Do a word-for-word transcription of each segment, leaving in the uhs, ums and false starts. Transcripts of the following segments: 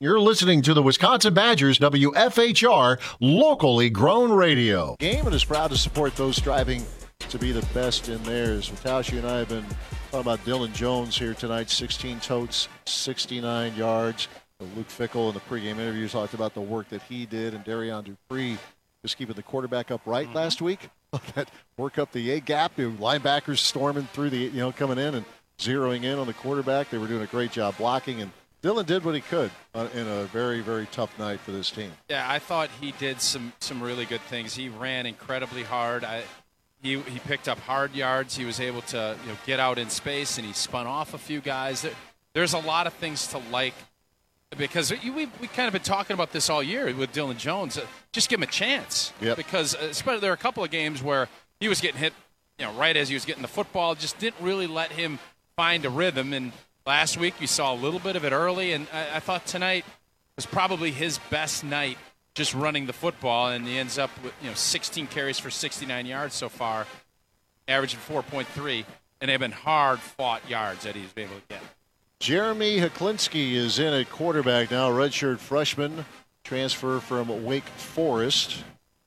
You're listening to the Wisconsin Badgers W F H R locally grown radio. Game and is proud to support those striving to be the best in theirs. Tausche and I have been talking about Dillon Jones here tonight. sixteen totes, sixty-nine yards. Luke Fickell in the pregame interview talked about the work that he did, and Darian Dupree just keeping the quarterback upright mm-hmm. last week. That work up the A gap. The linebackers storming through the, you know, coming in and zeroing in on the quarterback. They were doing a great job blocking, and Dillon did what he could uh, in a very, very tough night for this team. Yeah, I thought he did some, some really good things. He ran incredibly hard. I, he he picked up hard yards. He was able to you know get out in space, and he spun off a few guys. There, there's a lot of things to like because we we we kind of been talking about this all year with Dillon Jones. Uh, just give him a chance. Yep. Because uh, especially there are a couple of games where he was getting hit, you know, right as he was getting the football. Just didn't really let him find a rhythm. And last week, you saw a little bit of it early, and I, I thought tonight was probably his best night just running the football, and he ends up with you know sixteen carries for sixty-nine yards so far, averaging four point three, and they've been hard-fought yards that he's been able to get. Jeremy Heklinski is in at quarterback now, redshirt freshman, transfer from Wake Forest.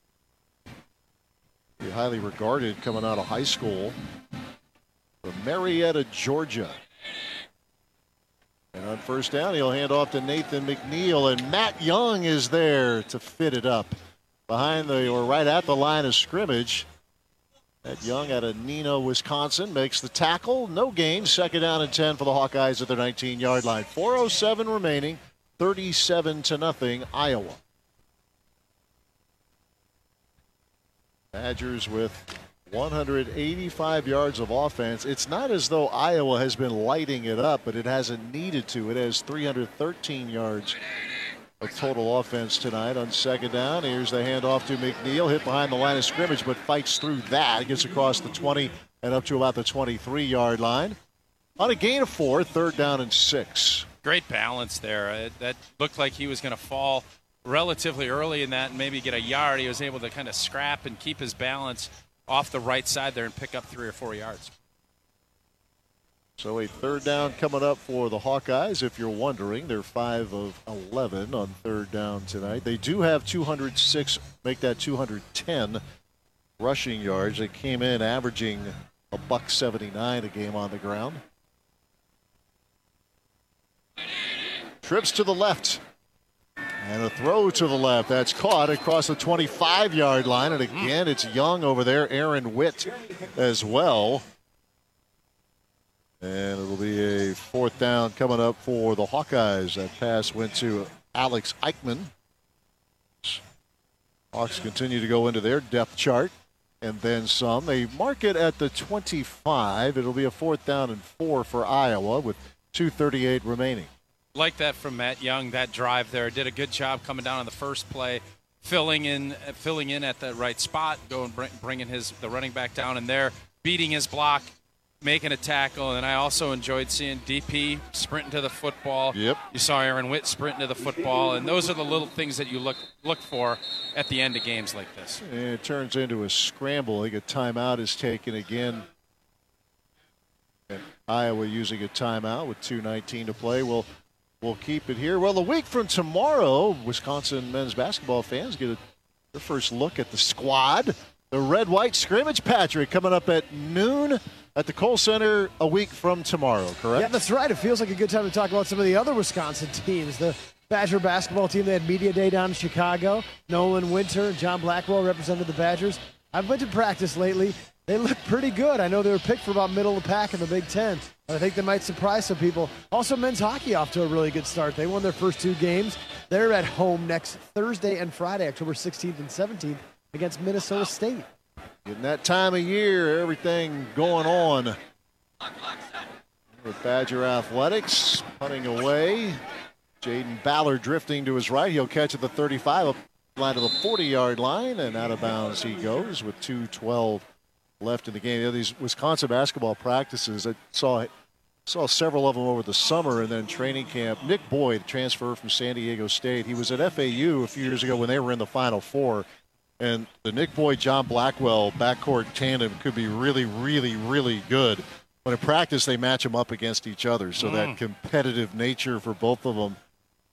Be highly regarded coming out of high school from Marietta, Georgia. And on first down, he'll hand off to Nathan McNeil, and Matt Young is there to fit it up behind the, or right at the line of scrimmage. Matt Young out of Neenah, Wisconsin, makes the tackle. No gain. Second down and ten for the Hawkeyes at their nineteen-yard line. four oh seven remaining, thirty-seven to nothing, Iowa. Badgers with one hundred eighty-five yards of offense. It's not as though Iowa has been lighting it up, but it hasn't needed to. It has three hundred thirteen yards of total offense tonight. On second down, here's the handoff to McNeil, hit behind the line of scrimmage, but fights through that. Gets across the twenty and up to about the twenty-three-yard line. On a gain of four, third down and six. Great balance there. Uh, that looked like he was going to fall relatively early in that and maybe get a yard. He was able to kind of scrap and keep his balance off the right side there and pick up three or four yards. So a third down coming up for the Hawkeyes. If you're wondering, they're five of eleven on third down tonight. They do have two hundred six, make that two hundred ten rushing yards. They came in averaging a buck seventy-nine a game on the ground. Trips to the left. And a throw to the left. That's caught across the twenty-five-yard line. And again, it's Young over there, Aaron Witt as well. And it'll be a fourth down coming up for the Hawkeyes. That pass went to Alex Eichmann. Hawks continue to go into their depth chart and then some. They mark it at the twenty-five. It'll be a fourth down and four for Iowa with two thirty-eight remaining. Like that from Matt Young, that drive there. Did a good job coming down on the first play, filling in filling in at the right spot, going bringing his the running back down in there, beating his block, making a tackle. And I also enjoyed seeing D P sprinting to the football. Yep. You saw Aaron Witt sprinting to the football, and those are the little things that you look look for at the end of games like this. And it turns into a scramble. I think a timeout is taken again. And Iowa using a timeout with two nineteen to play. We'll We'll keep it here. Well, a week from tomorrow, Wisconsin men's basketball fans get a, their first look at the squad. The red-white scrimmage, Patrick, coming up at noon at the Kohl Center a week from tomorrow, correct? Yeah, that's right. It feels like a good time to talk about some of the other Wisconsin teams. The Badger basketball team, they had media day down in Chicago. Nolan Winter and John Blackwell represented the Badgers. I've been to practice lately. They look pretty good. I know they were picked for about middle of the pack in the Big Ten, but I think they might surprise some people. Also, men's hockey off to a really good start. They won their first two games. They're at home next Thursday and Friday, October sixteenth and seventeenth, against Minnesota State. In that time of year, everything going on with Badger Athletics. Punting away. Jaden Ballard drifting to his right. He'll catch at the thirty-five, up line to the forty-yard line, and out of bounds he goes with two twelve left in the game. You know, these Wisconsin basketball practices, I saw saw several of them over the summer and then training camp. Nick Boyd, transfer from San Diego State. He was at F A U a few years ago when they were in the Final Four. And the Nick Boyd, John Blackwell backcourt tandem could be really, really, really good. But in practice, they match them up against each other. So mm. that competitive nature for both of them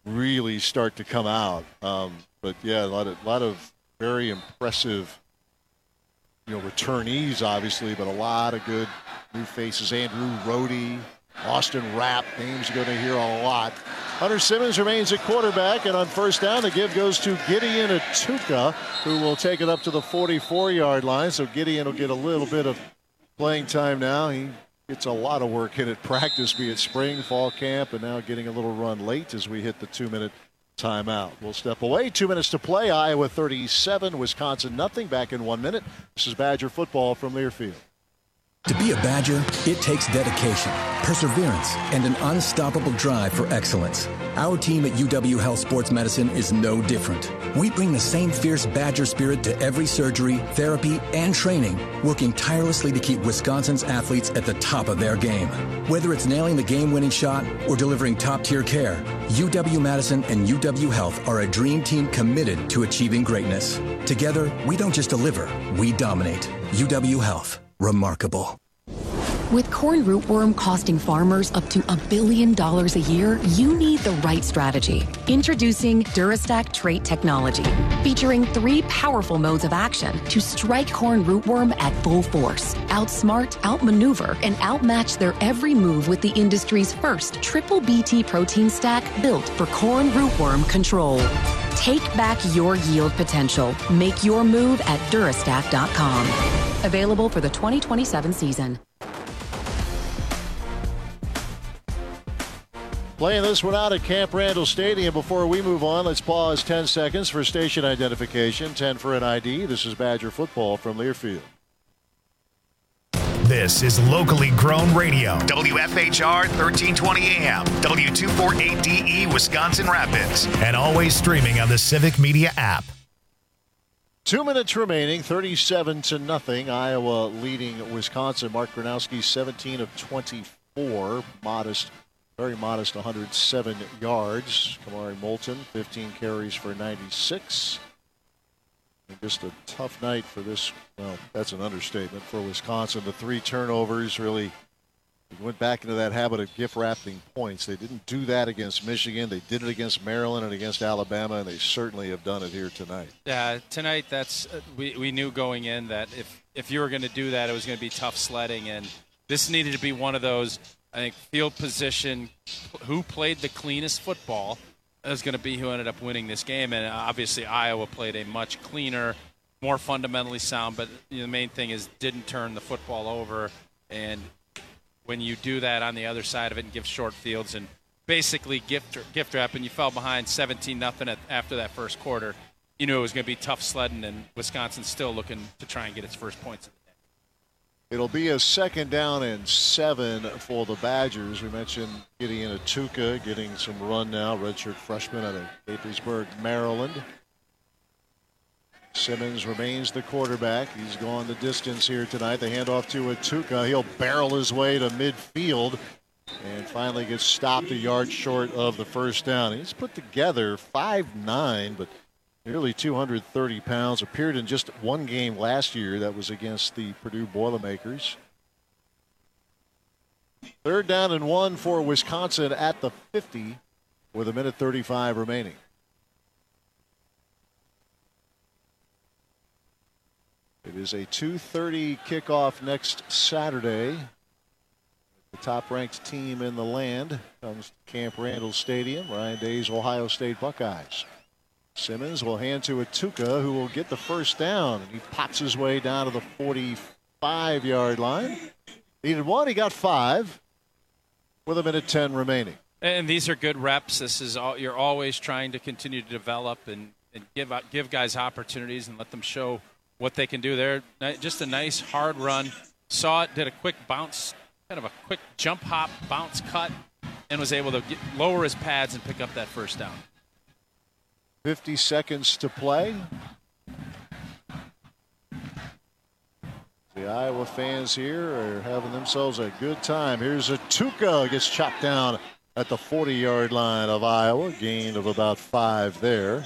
really start to come out. Um, but, yeah, a lot of, lot of very impressive, you know, returnees, obviously, but a lot of good new faces. Andrew Rohde, Austin Rapp, names you're going to hear a lot. Hunter Simmons remains at quarterback, and on first down, the give goes to Gideon Atuka, who will take it up to the forty-four-yard line. So Gideon will get a little bit of playing time now. He gets a lot of work in at practice, be it spring, fall camp, and now getting a little run late as we hit the two-minute timeout. We'll step away. Two minutes to play. Iowa thirty-seven, Wisconsin nothing. Back in one minute. This is Badger football from Learfield. To be a Badger, it takes dedication, perseverance, and an unstoppable drive for excellence. Our team at U W Health Sports Medicine is no different. We bring the same fierce Badger spirit to every surgery, therapy, and training, working tirelessly to keep Wisconsin's athletes at the top of their game. Whether it's nailing the game-winning shot or delivering top-tier care, U W-Madison and U W Health are a dream team committed to achieving greatness. Together, we don't just deliver, we dominate. U W Health. Remarkable. With corn rootworm costing farmers up to a billion dollars a year, you need the right strategy. Introducing Durastack Trait Technology, featuring three powerful modes of action to strike corn rootworm at full force, outsmart, outmaneuver, and outmatch their every move with the industry's first triple B T protein stack built for corn rootworm control. Take back your yield potential. Make your move at Durastack dot com. Available for the twenty twenty-seven season. Playing this one out at Camp Randall Stadium. Before we move on, let's pause ten seconds for station identification, ten for an I D. This is Badger football from Learfield. This is locally grown radio. W F H R thirteen twenty A M, W two forty-eight D E, Wisconsin Rapids, and always streaming on the Civic Media app. Two minutes remaining, thirty-seven to nothing. Iowa leading Wisconsin. Mark Gronowski, seventeen of twenty-four. Modest, very modest, one hundred seven yards. Kamari Moulton, fifteen carries for ninety-six. And just a tough night for this, well, that's an understatement for Wisconsin. The three turnovers really went back into that habit of gift wrapping points. They didn't do that against Michigan. They did it against Maryland and against Alabama, and they certainly have done it here tonight. Yeah, tonight that's uh, we, we knew going in that if, if you were going to do that, it was going to be tough sledding, and this needed to be one of those, I think, field position, who played the cleanest football is going to be who ended up winning this game. And obviously Iowa played a much cleaner, more fundamentally sound, but you know, the main thing is didn't turn the football over. And when you do that on the other side of it and give short fields and basically gift gift wrap, and you fell behind seventeen nothing after that first quarter, you knew it was going to be tough sledding, and Wisconsin's still looking to try and get its first points. It'll be a second down and seven for the Badgers. We mentioned Gideon Atuka getting some run now, redshirt freshman out of Gaithersburg, Maryland. Simmons remains the quarterback. He's gone the distance here tonight. The handoff to Atuka. He'll barrel his way to midfield and finally gets stopped a yard short of the first down. He's put together five nine, but nearly two hundred thirty pounds. Appeared in just one game last year. That was against the Purdue Boilermakers. Third down and one for Wisconsin at the fifty with a minute thirty-five remaining. It is a two thirty kickoff next Saturday. The top-ranked team in the land comes to Camp Randall Stadium. Ryan Day's Ohio State Buckeyes. Simmons will hand to Atuka, who will get the first down. And he pops his way down to the forty-five-yard line. Needed one, he got five with a minute ten remaining. And these are good reps. This is all, you're always trying to continue to develop and, and give give guys opportunities and let them show what they can do. There, just a nice hard run. Saw it, did a quick bounce, kind of a quick jump hop, bounce cut, and was able to get, lower his pads and pick up that first down. fifty seconds to play. The Iowa fans here are having themselves a good time. Here's Atuka, gets chopped down at the forty-yard line of Iowa. Gain of about five there.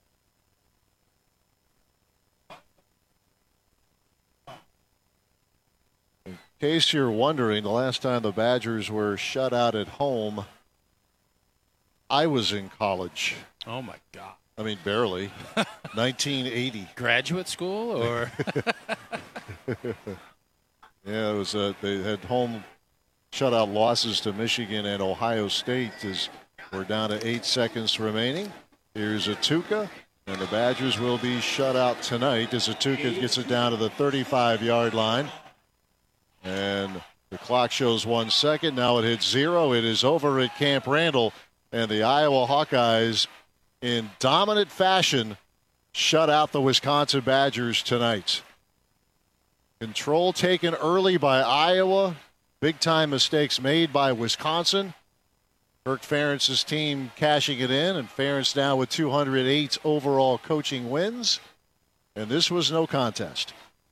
In case you're wondering, the last time the Badgers were shut out at home I was in college. Oh, my God. I mean, barely. nineteen eighty. Graduate school or? Yeah, it was. Uh, they had home shutout losses to Michigan and Ohio State as we're down to eight seconds remaining. Here's Atuka, and the Badgers will be shut out tonight as Atuka gets it down to the thirty-five-yard line. And the clock shows one second. Now it hits zero. It is over at Camp Randall, and the Iowa Hawkeyes, in dominant fashion, shut out the Wisconsin Badgers tonight. Control taken early by Iowa. Big-time mistakes made by Wisconsin. Kirk Ferentz's team cashing it in, and Ferentz now with two hundred eight overall coaching wins. And this was no contest.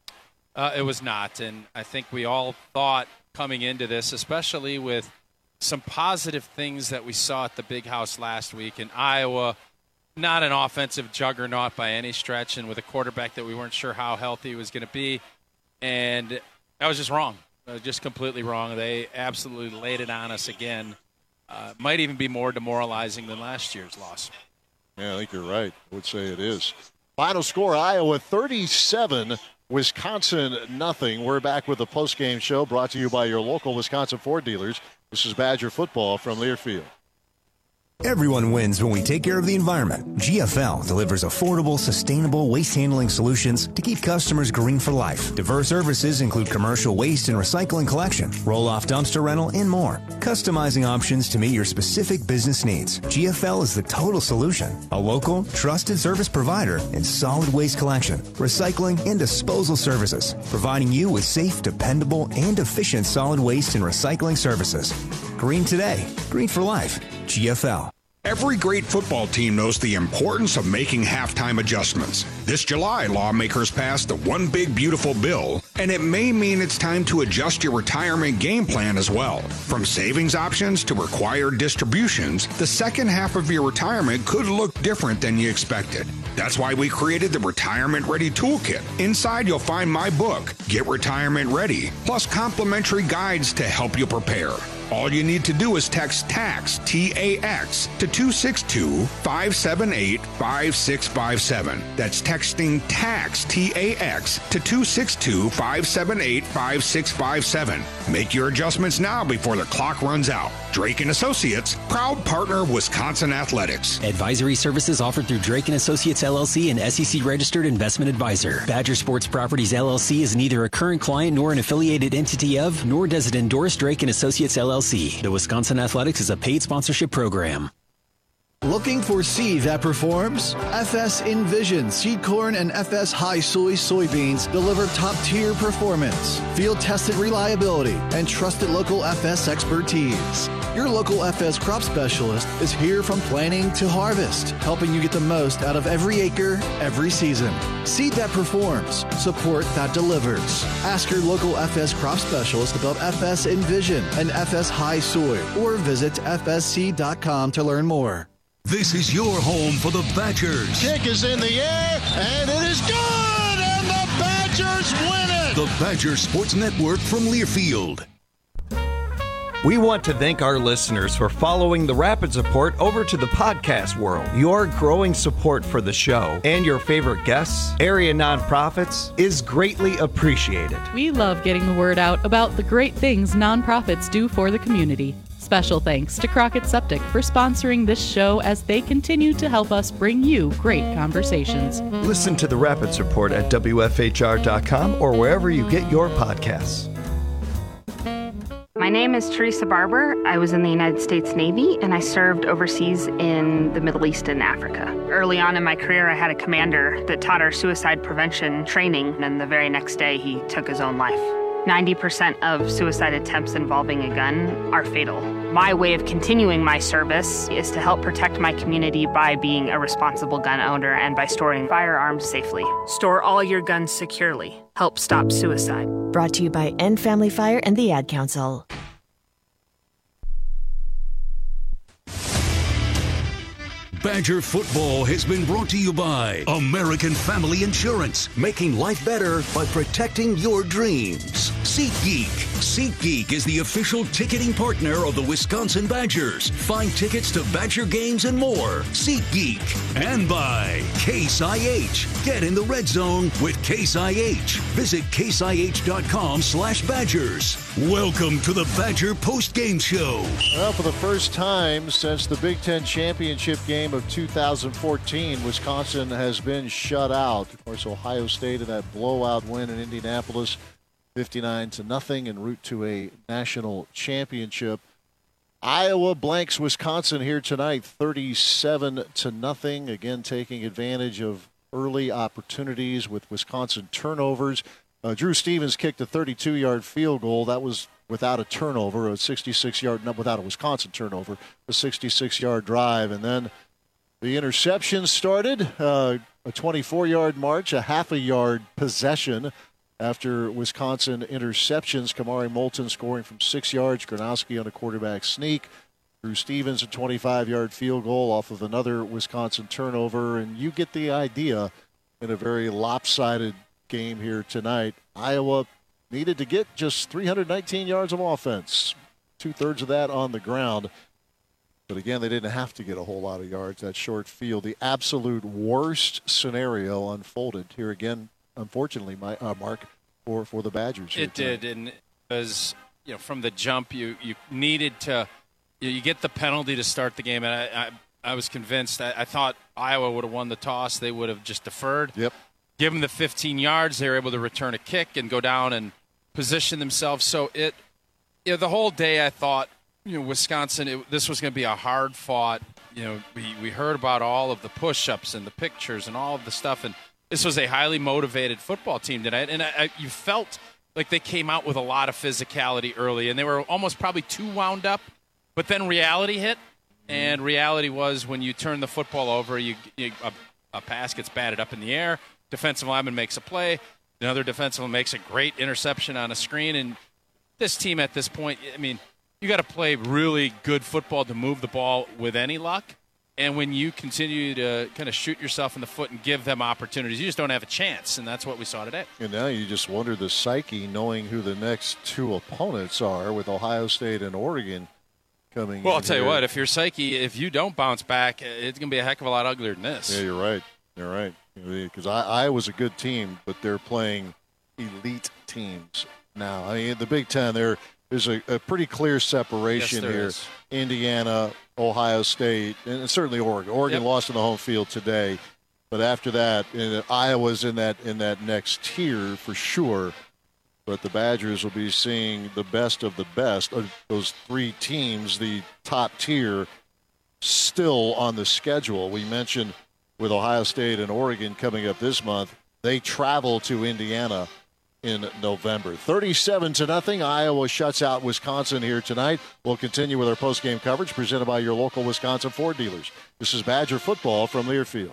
Uh, it was not, and I think we all thought coming into this, especially with some positive things that we saw at the Big House last week in Iowa, not an offensive juggernaut by any stretch, and with a quarterback that we weren't sure how healthy he was going to be. And that was just wrong, uh, just completely wrong. They absolutely laid it on us again. Uh, might even be more demoralizing than last year's loss. Yeah, I think you're right. I would say it is. Final score, Iowa thirty-seven, Wisconsin nothing. We're back with the postgame show brought to you by your local Wisconsin Ford dealers. This is Badger football from Learfield. Everyone wins when we take care of the environment. G F L delivers affordable, sustainable waste handling solutions to keep customers green for life. Diverse services include commercial waste and recycling collection, roll-off dumpster rental, and more. Customizing options to meet your specific business needs. G F L is the total solution. A local, trusted service provider in solid waste collection, recycling, and disposal services, providing you with safe, dependable, and efficient solid waste and recycling services. Green today, green for life. G F L. Every great football team knows the importance of making halftime adjustments. This July, lawmakers passed the One Big Beautiful Bill, and it may mean it's time to adjust your retirement game plan as well. From savings options to required distributions, the second half of your retirement could look different than you expected. That's why we created the Retirement Ready Toolkit. Inside, you'll find my book, Get Retirement Ready, plus complimentary guides to help you prepare. All you need to do is text TAX, T A X, to two six two, five seven eight, five six five seven. That's texting TAX, T A X, to two six two, five seven eight, five six five seven. Make your adjustments now before the clock runs out. Drake and Associates, proud partner of Wisconsin Athletics. Advisory services offered through Drake and Associates L L C, and S E C-registered investment advisor. Badger Sports Properties L L C is neither a current client nor an affiliated entity of, nor does it endorse Drake and Associates L L C. The Wisconsin Athletics is a paid sponsorship program. Looking for seed that performs? F S Envision Seed Corn and F S High Soy soybeans deliver top-tier performance, field-tested reliability, and trusted local F S expertise. Your local F S crop specialist is here from planting to harvest, helping you get the most out of every acre, every season. Seed that performs, support that delivers. Ask your local F S crop specialist about F S Envision and F S High Soy, or visit F S C dot com to learn more. This is your home for the Badgers. Kick is in the air, and it is good, and the Badgers win it. The Badger Sports Network from Learfield. We want to thank our listeners for following the Rapids Report over to the podcast world. Your growing support for the show and your favorite guests, area nonprofits, is greatly appreciated. We love getting the word out about the great things nonprofits do for the community. Special thanks to Crockett Septic for sponsoring this show as they continue to help us bring you great conversations. Listen to the Rapids Report at W F H R dot com or wherever you get your podcasts. My name is Teresa Barber. I was in the United States Navy, and I served overseas in the Middle East and Africa. Early on in my career, I had a commander that taught our suicide prevention training, and the very next day, he took his own life. ninety percent of suicide attempts involving a gun are fatal. My way of continuing my service is to help protect my community by being a responsible gun owner and by storing firearms safely. Store all your guns securely. Help stop suicide. Brought to you by End Family Fire and the Ad Council. Badger football has been brought to you by American Family Insurance, making life better by protecting your dreams. SeatGeek. SeatGeek is the official ticketing partner of the Wisconsin Badgers. Find tickets to Badger games and more. SeatGeek. And by Case I H. Get in the red zone with Case I H. Visit case I H dot com slash Badgers. Welcome to the Badger Post-Game Show. Well, for the first time since the Big Ten Championship game of two thousand fourteen, Wisconsin has been shut out. Of course, Ohio State in that blowout win in Indianapolis, fifty-nine to nothing, en route to a national championship. Iowa blanks Wisconsin here tonight, thirty-seven to nothing. Again, taking advantage of early opportunities with Wisconsin turnovers. Uh, Drew Stevens kicked a thirty-two-yard field goal. That was without a turnover, a sixty-six-yard, not without a Wisconsin turnover, a sixty-six-yard drive. And then the interception started, uh, a twenty-four-yard march, a half a yard possession after Wisconsin interceptions. Kamari Moulton scoring from six yards, Gronowski on a quarterback sneak. Drew Stevens a twenty-five-yard field goal off of another Wisconsin turnover. And you get the idea in a very lopsided game here tonight. Iowa needed to get just three hundred nineteen yards of offense, two-thirds of that on the ground. But again, they didn't have to get a whole lot of yards. That short field, the absolute worst scenario unfolded here again, unfortunately, my uh, Mark, for, for the Badgers. It did, and it was, you know, from the jump, you, you needed to, you, you get the penalty to start the game, and I, I, I was convinced. I, I thought Iowa would have won the toss. They would have just deferred. Yep. Give them the fifteen yards. They were able to return a kick and go down and position themselves. So it, you know, the whole day I thought, you know, Wisconsin, it, this was going to be a hard fought. You know, we, we heard about all of the push-ups and the pictures and all of the stuff, and this was a highly motivated football team tonight. And I, I, you felt like they came out with a lot of physicality early, and they were almost probably too wound up. But then reality hit, and reality was when you turn the football over, you, you a, a pass gets batted up in the air. Defensive lineman makes a play. Another defensive lineman makes a great interception on a screen. And this team at this point, I mean, you got to play really good football to move the ball with any luck. And when you continue to kind of shoot yourself in the foot and give them opportunities, you just don't have a chance. And that's what we saw today. And now you just wonder the psyche, knowing who the next two opponents are with Ohio State and Oregon coming in. Well, I'll tell here. you what, if you're psyche, if you don't bounce back, it's going to be a heck of a lot uglier than this. Yeah, you're right. You're right. Because Iowa's a good team, but they're playing elite teams now. I mean, the Big Ten, there there's a, a pretty clear separation yes, here. Is. Indiana, Ohio State, and certainly Oregon. Oregon yep. lost in the home field today, but after that, and Iowa's in that in that next tier for sure. But the Badgers will be seeing the best of the best of those three teams, the top tier, still on the schedule. We mentioned with Ohio State and Oregon coming up this month, they travel to Indiana in November. thirty-seven to nothing. Iowa shuts out Wisconsin here tonight. We'll continue with our post-game coverage presented by your local Wisconsin Ford dealers. This is Badger football from Learfield.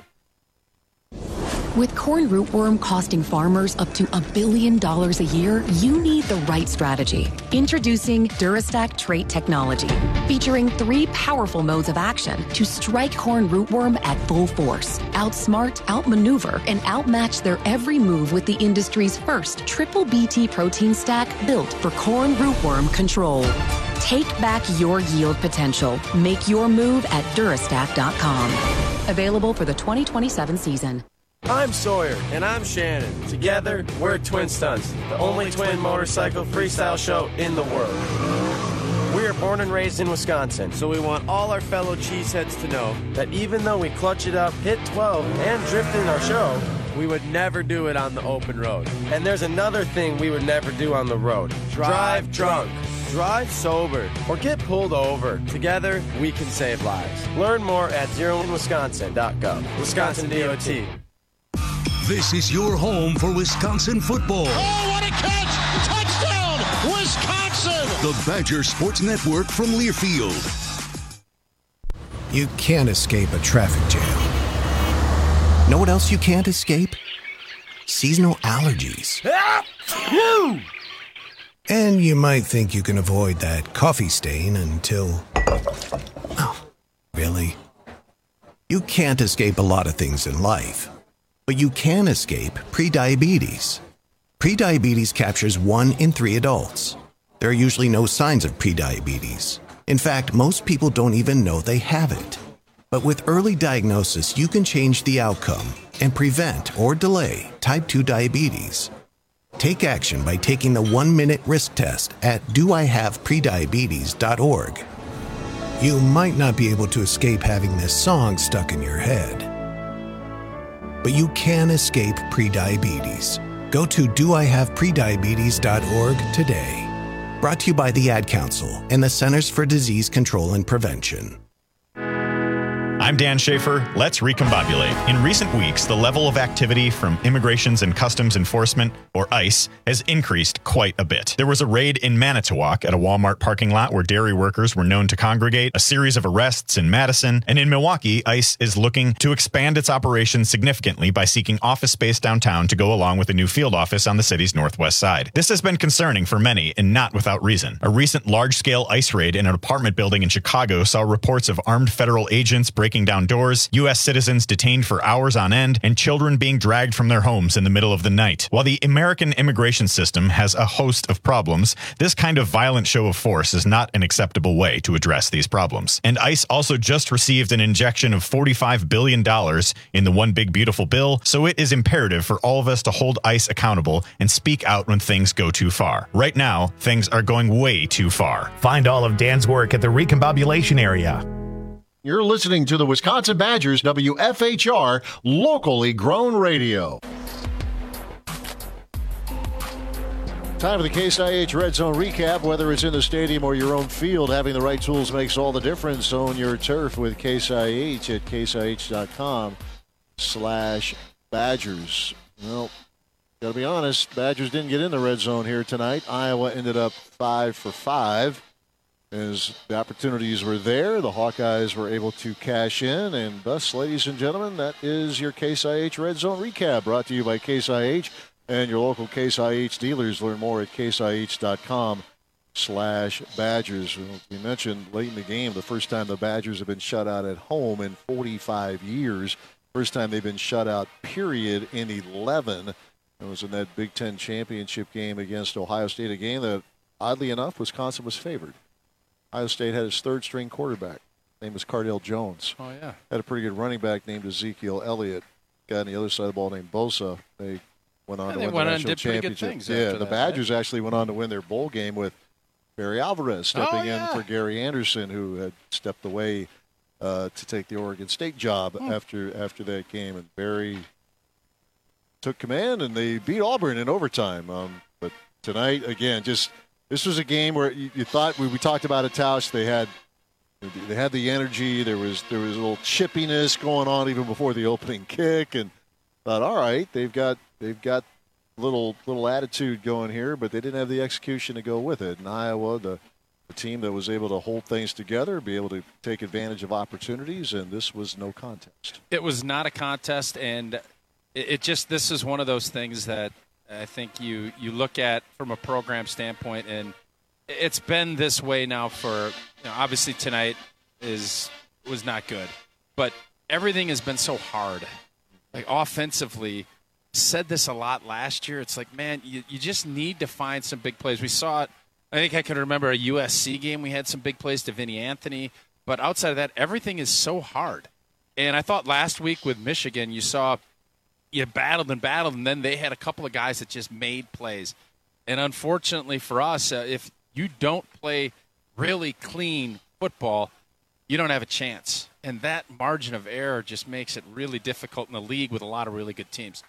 With corn rootworm costing farmers up to a billion dollars a year, you need the right strategy. Introducing Durastack Trait Technology, featuring three powerful modes of action to strike corn rootworm at full force, outsmart, outmaneuver, and outmatch their every move with the industry's first triple B T protein stack built for corn rootworm control. Take back your yield potential. Make your move at Durastack dot com. Available for the twenty twenty-seven season. I'm Sawyer. And I'm Shannon. Together, we're Twin Stunts, the only twin motorcycle freestyle show in the world. We are born and raised in Wisconsin, so we want all our fellow cheeseheads to know that even though we clutch it up, hit twelve, and drift in our show, we would never do it on the open road. And there's another thing we would never do on the road. Drive drunk. Drive sober. Or get pulled over. Together, we can save lives. Learn more at zero in wisconsin dot gov. Wisconsin D O T. This is your home for Wisconsin football. Oh, what a catch! Touchdown, Wisconsin! The Badger Sports Network from Learfield. You can't escape a traffic jam. Know what else you can't escape? Seasonal allergies. And you might think you can avoid that coffee stain until... Oh, really? You can't escape a lot of things in life, but you can escape prediabetes. Prediabetes captures one in three adults. There are usually no signs of prediabetes. In fact, most people don't even know they have it. But with early diagnosis, you can change the outcome and prevent or delay type two diabetes. Take action by taking the one-minute risk test at do I have prediabetes dot org. You might not be able to escape having this song stuck in your head, but you can escape prediabetes. Go to do I have prediabetes dot org today. Brought to you by the Ad Council and the Centers for Disease Control and Prevention. I'm Dan Schaefer. Let's recombobulate. In recent weeks, the level of activity from Immigrations and Customs Enforcement, or ICE, has increased quite a bit. There was a raid in Manitowoc at a Walmart parking lot where dairy workers were known to congregate, a series of arrests in Madison, and in Milwaukee, ICE is looking to expand its operations significantly by seeking office space downtown to go along with a new field office on the city's northwest side. This has been concerning for many, and not without reason. A recent large-scale ICE raid in an apartment building in Chicago saw reports of armed federal agents breaking down doors, U S citizens detained for hours on end, and children being dragged from their homes in the middle of the night. While the American immigration system has a host of problems, this kind of violent show of force is not an acceptable way to address these problems. And ICE also just received an injection of forty-five billion dollars in the One Big Beautiful Bill, so it is imperative for all of us to hold ICE accountable and speak out when things go too far. Right now, things are going way too far. Find all of Dan's work at the Recombobulation area. You're listening to the Wisconsin Badgers W F H R locally grown radio. Time for the Case I H Red Zone recap. Whether it's in the stadium or your own field, having the right tools makes all the difference. Own your turf with Case I H at caseih.com slash Badgers. Well, gotta be honest, Badgers didn't get in the red zone here tonight. Iowa ended up five for five. As the opportunities were there, the Hawkeyes were able to cash in, and thus, ladies and gentlemen, that is your Case I H Red Zone recap, brought to you by Case I H and your local Case I H dealers. Learn more at caseih.com slash Badgers. We mentioned late in the game, the first time the Badgers have been shut out at home in forty-five years. First time they've been shut out, period, in eleven. It was in that Big Ten championship game against Ohio State, a game that, oddly enough, Wisconsin was favored. Ohio State had his third-string quarterback. His name was Cardale Jones. Oh, yeah. Had a pretty good running back named Ezekiel Elliott. Guy on the other side of the ball named Bosa. They went on yeah, to they win went the on national and did pretty good championship. things Yeah, after the that, Badgers right? actually went on to win their bowl game with Barry Alvarez stepping oh, yeah. in for Gary Anderson, who had stepped away uh, to take the Oregon State job hmm. after after that game. And Barry took command, and they beat Auburn in overtime. Um, but tonight, again, just this was a game where you, you thought we, we talked about it, Tausch. They had they had the energy. There was there was a little chippiness going on even before the opening kick, and thought, all right, they've got they've got little little attitude going here, but they didn't have the execution to go with it. And Iowa, the, the team that was able to hold things together, be able to take advantage of opportunities, and this was no contest. It was not a contest, and it, it just this is one of those things that I think you you look at from a program standpoint, and it's been this way now for, you know, obviously tonight is was not good, but everything has been so hard. Like offensively, said this a lot last year. It's like, man, you, you just need to find some big plays. We saw it. I think I can remember a U S C game. We had some big plays to Vinny Anthony, but outside of that, everything is so hard. And I thought last week with Michigan, you saw you battled and battled, and then they had a couple of guys that just made plays. And unfortunately for us, uh, if you don't play really clean football, you don't have a chance. And that margin of error just makes it really difficult in the league with a lot of really good teams.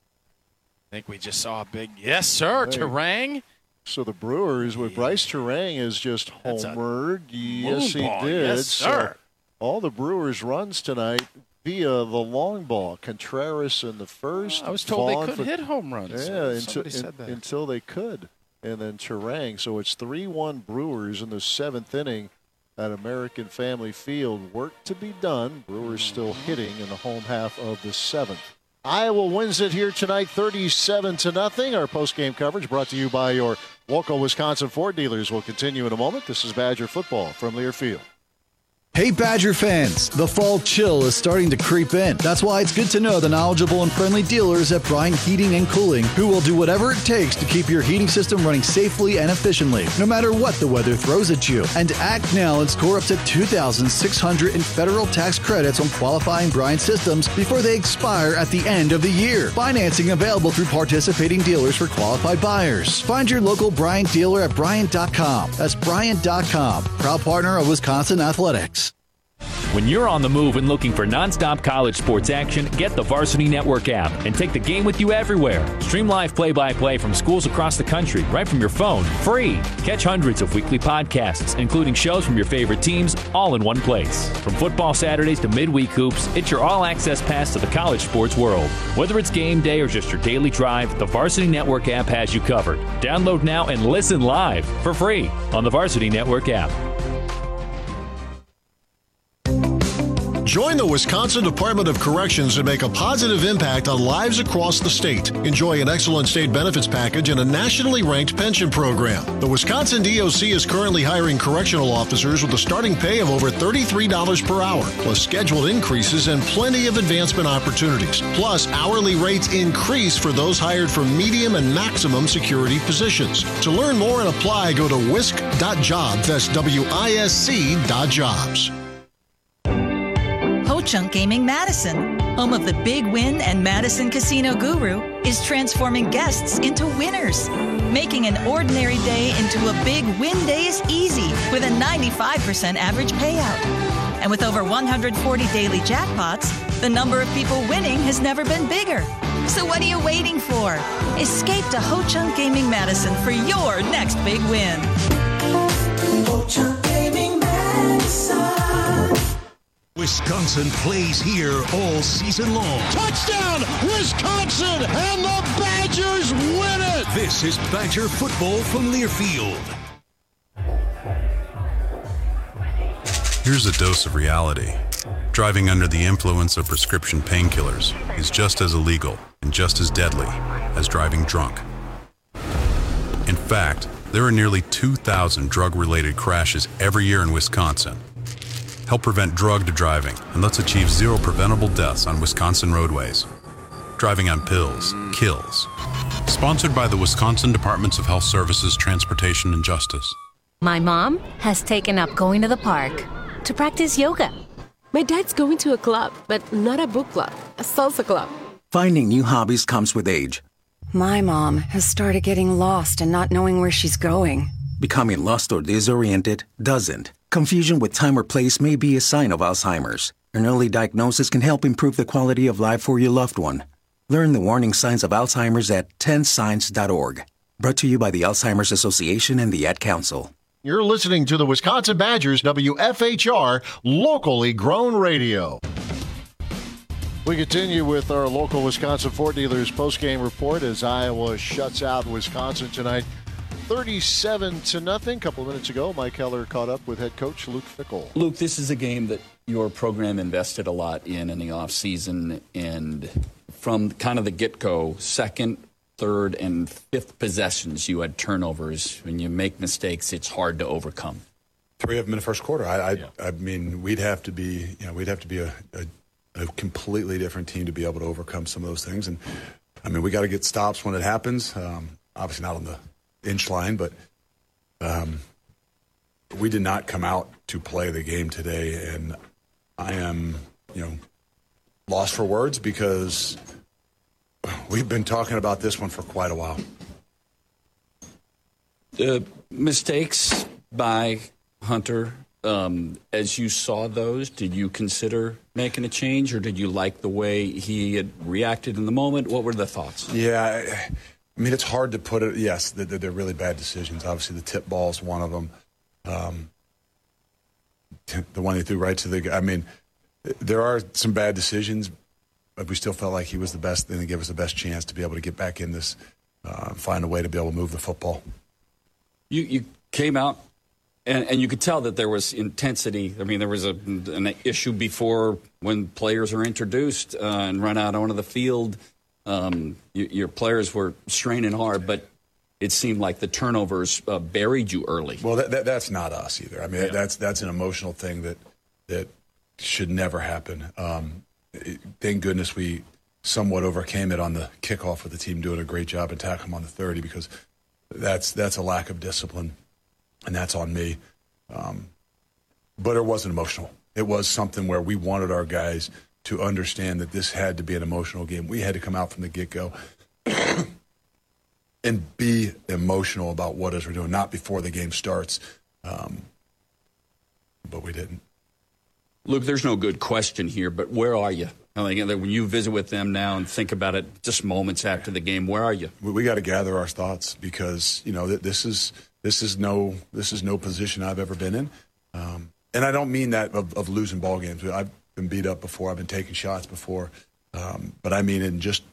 I think we just saw a big yes, sir, Hey. Turang. So the Brewers with Bryce Turang is just homered. Yes, he ball. did. Yes, sir. So all the Brewers runs tonight via the long ball. Contreras in the first. I was told Vaughn they could for- hit home runs. Yeah, until, Somebody said that. until they could. And then Turang. So it's three one Brewers in the seventh inning at American Family Field. Work to be done. Brewers still hitting in the home half of the seventh. Iowa wins it here tonight, thirty-seven to nothing. Our post-game coverage brought to you by your local Wisconsin Ford dealers will continue in a moment. This is Badger football from Lear Field. Hey Badger fans, the fall chill is starting to creep in. That's why it's good to know the knowledgeable and friendly dealers at Bryant Heating and Cooling, who will do whatever it takes to keep your heating system running safely and efficiently, no matter what the weather throws at you. And act now and score up to two thousand six hundred dollars in federal tax credits on qualifying Bryant systems before they expire at the end of the year. Financing available through participating dealers for qualified buyers. Find your local Bryant dealer at Bryant dot com. That's Bryant dot com, proud partner of Wisconsin Athletics. When you're on the move and looking for nonstop college sports action, get the Varsity Network app and take the game with you everywhere. Stream live play-by-play from schools across the country right from your phone, free. Catch hundreds of weekly podcasts, including shows from your favorite teams, all in one place. From football Saturdays to midweek hoops, it's your all-access pass to the college sports world. Whether it's game day or just your daily drive, the Varsity Network app has you covered. Download now and listen live for free on the Varsity Network app. Join the Wisconsin Department of Corrections and make a positive impact on lives across the state. Enjoy an excellent state benefits package and a nationally ranked pension program. The Wisconsin D O C is currently hiring correctional officers with a starting pay of over thirty-three dollars per hour, plus scheduled increases and plenty of advancement opportunities. Plus, hourly rates increase for those hired for medium and maximum security positions. To learn more and apply, go to wisc dot jobs. That's W I S C dot jobs. Ho-Chunk Gaming Madison, home of the Big Win and Madison Casino Guru, is transforming guests into winners. Making an ordinary day into a big win day is easy with a ninety-five percent average payout. And with over one hundred forty daily jackpots, the number of people winning has never been bigger. So what are you waiting for? Escape to Ho-Chunk Gaming Madison for your next big win. Ho-Chunk Gaming Madison. Wisconsin plays here all season long. Touchdown, Wisconsin, and the Badgers win it! This is Badger football from Learfield. Here's a dose of reality. Driving under the influence of prescription painkillers is just as illegal and just as deadly as driving drunk. In fact, there are nearly two thousand drug-related crashes every year in Wisconsin. Help prevent drugged driving, and let's achieve zero preventable deaths on Wisconsin roadways. Driving on pills kills. Sponsored by the Wisconsin Departments of Health Services, Transportation, and Justice. My mom has taken up going to the park to practice yoga. My dad's going to a club, but not a book club, a salsa club. Finding new hobbies comes with age. My mom has started getting lost and not knowing where she's going. Becoming lost or disoriented doesn't. Confusion with time or place may be a sign of Alzheimer's. An early diagnosis can help improve the quality of life for your loved one. Learn the warning signs of Alzheimer's at ten signs dot org. Brought to you by the Alzheimer's Association and the Ad Council. You're listening to the Wisconsin Badgers W F H R locally grown radio. We continue with our local Wisconsin Ford dealers postgame report as Iowa shuts out Wisconsin tonight. thirty-seven to nothing. A couple of minutes ago, Mike Heller caught up with head coach Luke Fickell. Luke, this is a game that your program invested a lot in in the offseason, and from kind of the get-go, second, third, and fifth possessions, you had turnovers. When you make mistakes, it's hard to overcome. Three of them in the first quarter. I, I, yeah. I mean, we'd have to be, you know, we'd have to be a, a, a completely different team to be able to overcome some of those things. And I mean, we got to get stops when it happens. Um, obviously, not on the inch line, but um, we did not come out to play the game today, and I am, you know, lost for words because we've been talking about this one for quite a while. The mistakes by Hunter, um, as you saw those, did you consider making a change, or did you like the way he had reacted in the moment? What were the thoughts? Yeah, I, I mean, it's hard to put it. Yes, they're, they're really bad decisions. Obviously, the tip ball is one of them. Um, the one he threw right to the. I mean, there are some bad decisions, but we still felt like he was the best. Then he gave us the best chance to be able to get back in this, uh, find a way to be able to move the football. You you came out, and, and you could tell that there was intensity. I mean, there was a, an issue before when players are introduced uh, and run out onto the field. Um, you, your players were straining hard, but it seemed like the turnovers uh, buried you early. Well, that, that, that's not us either. I mean, yeah. that's that's an emotional thing that that should never happen. Um, it, thank goodness we somewhat overcame it on the kickoff with the team doing a great job and tackling them on the thirty, because that's that's a lack of discipline, and that's on me. Um, but it wasn't emotional. It was something where we wanted our guys to understand that this had to be an emotional game. We had to come out from the get-go and be emotional about what it is we're doing, not before the game starts. Um, but we didn't. Luke, there's no good question here, but where are you? I mean, when you visit with them now and think about it just moments after the game, where are you? We, we got to gather our thoughts, because, you know, this is this is no this is no position I've ever been in. Um, and I don't mean that of, of losing ball games. I've been beat up before. I've been taking shots before. Um, but I mean in just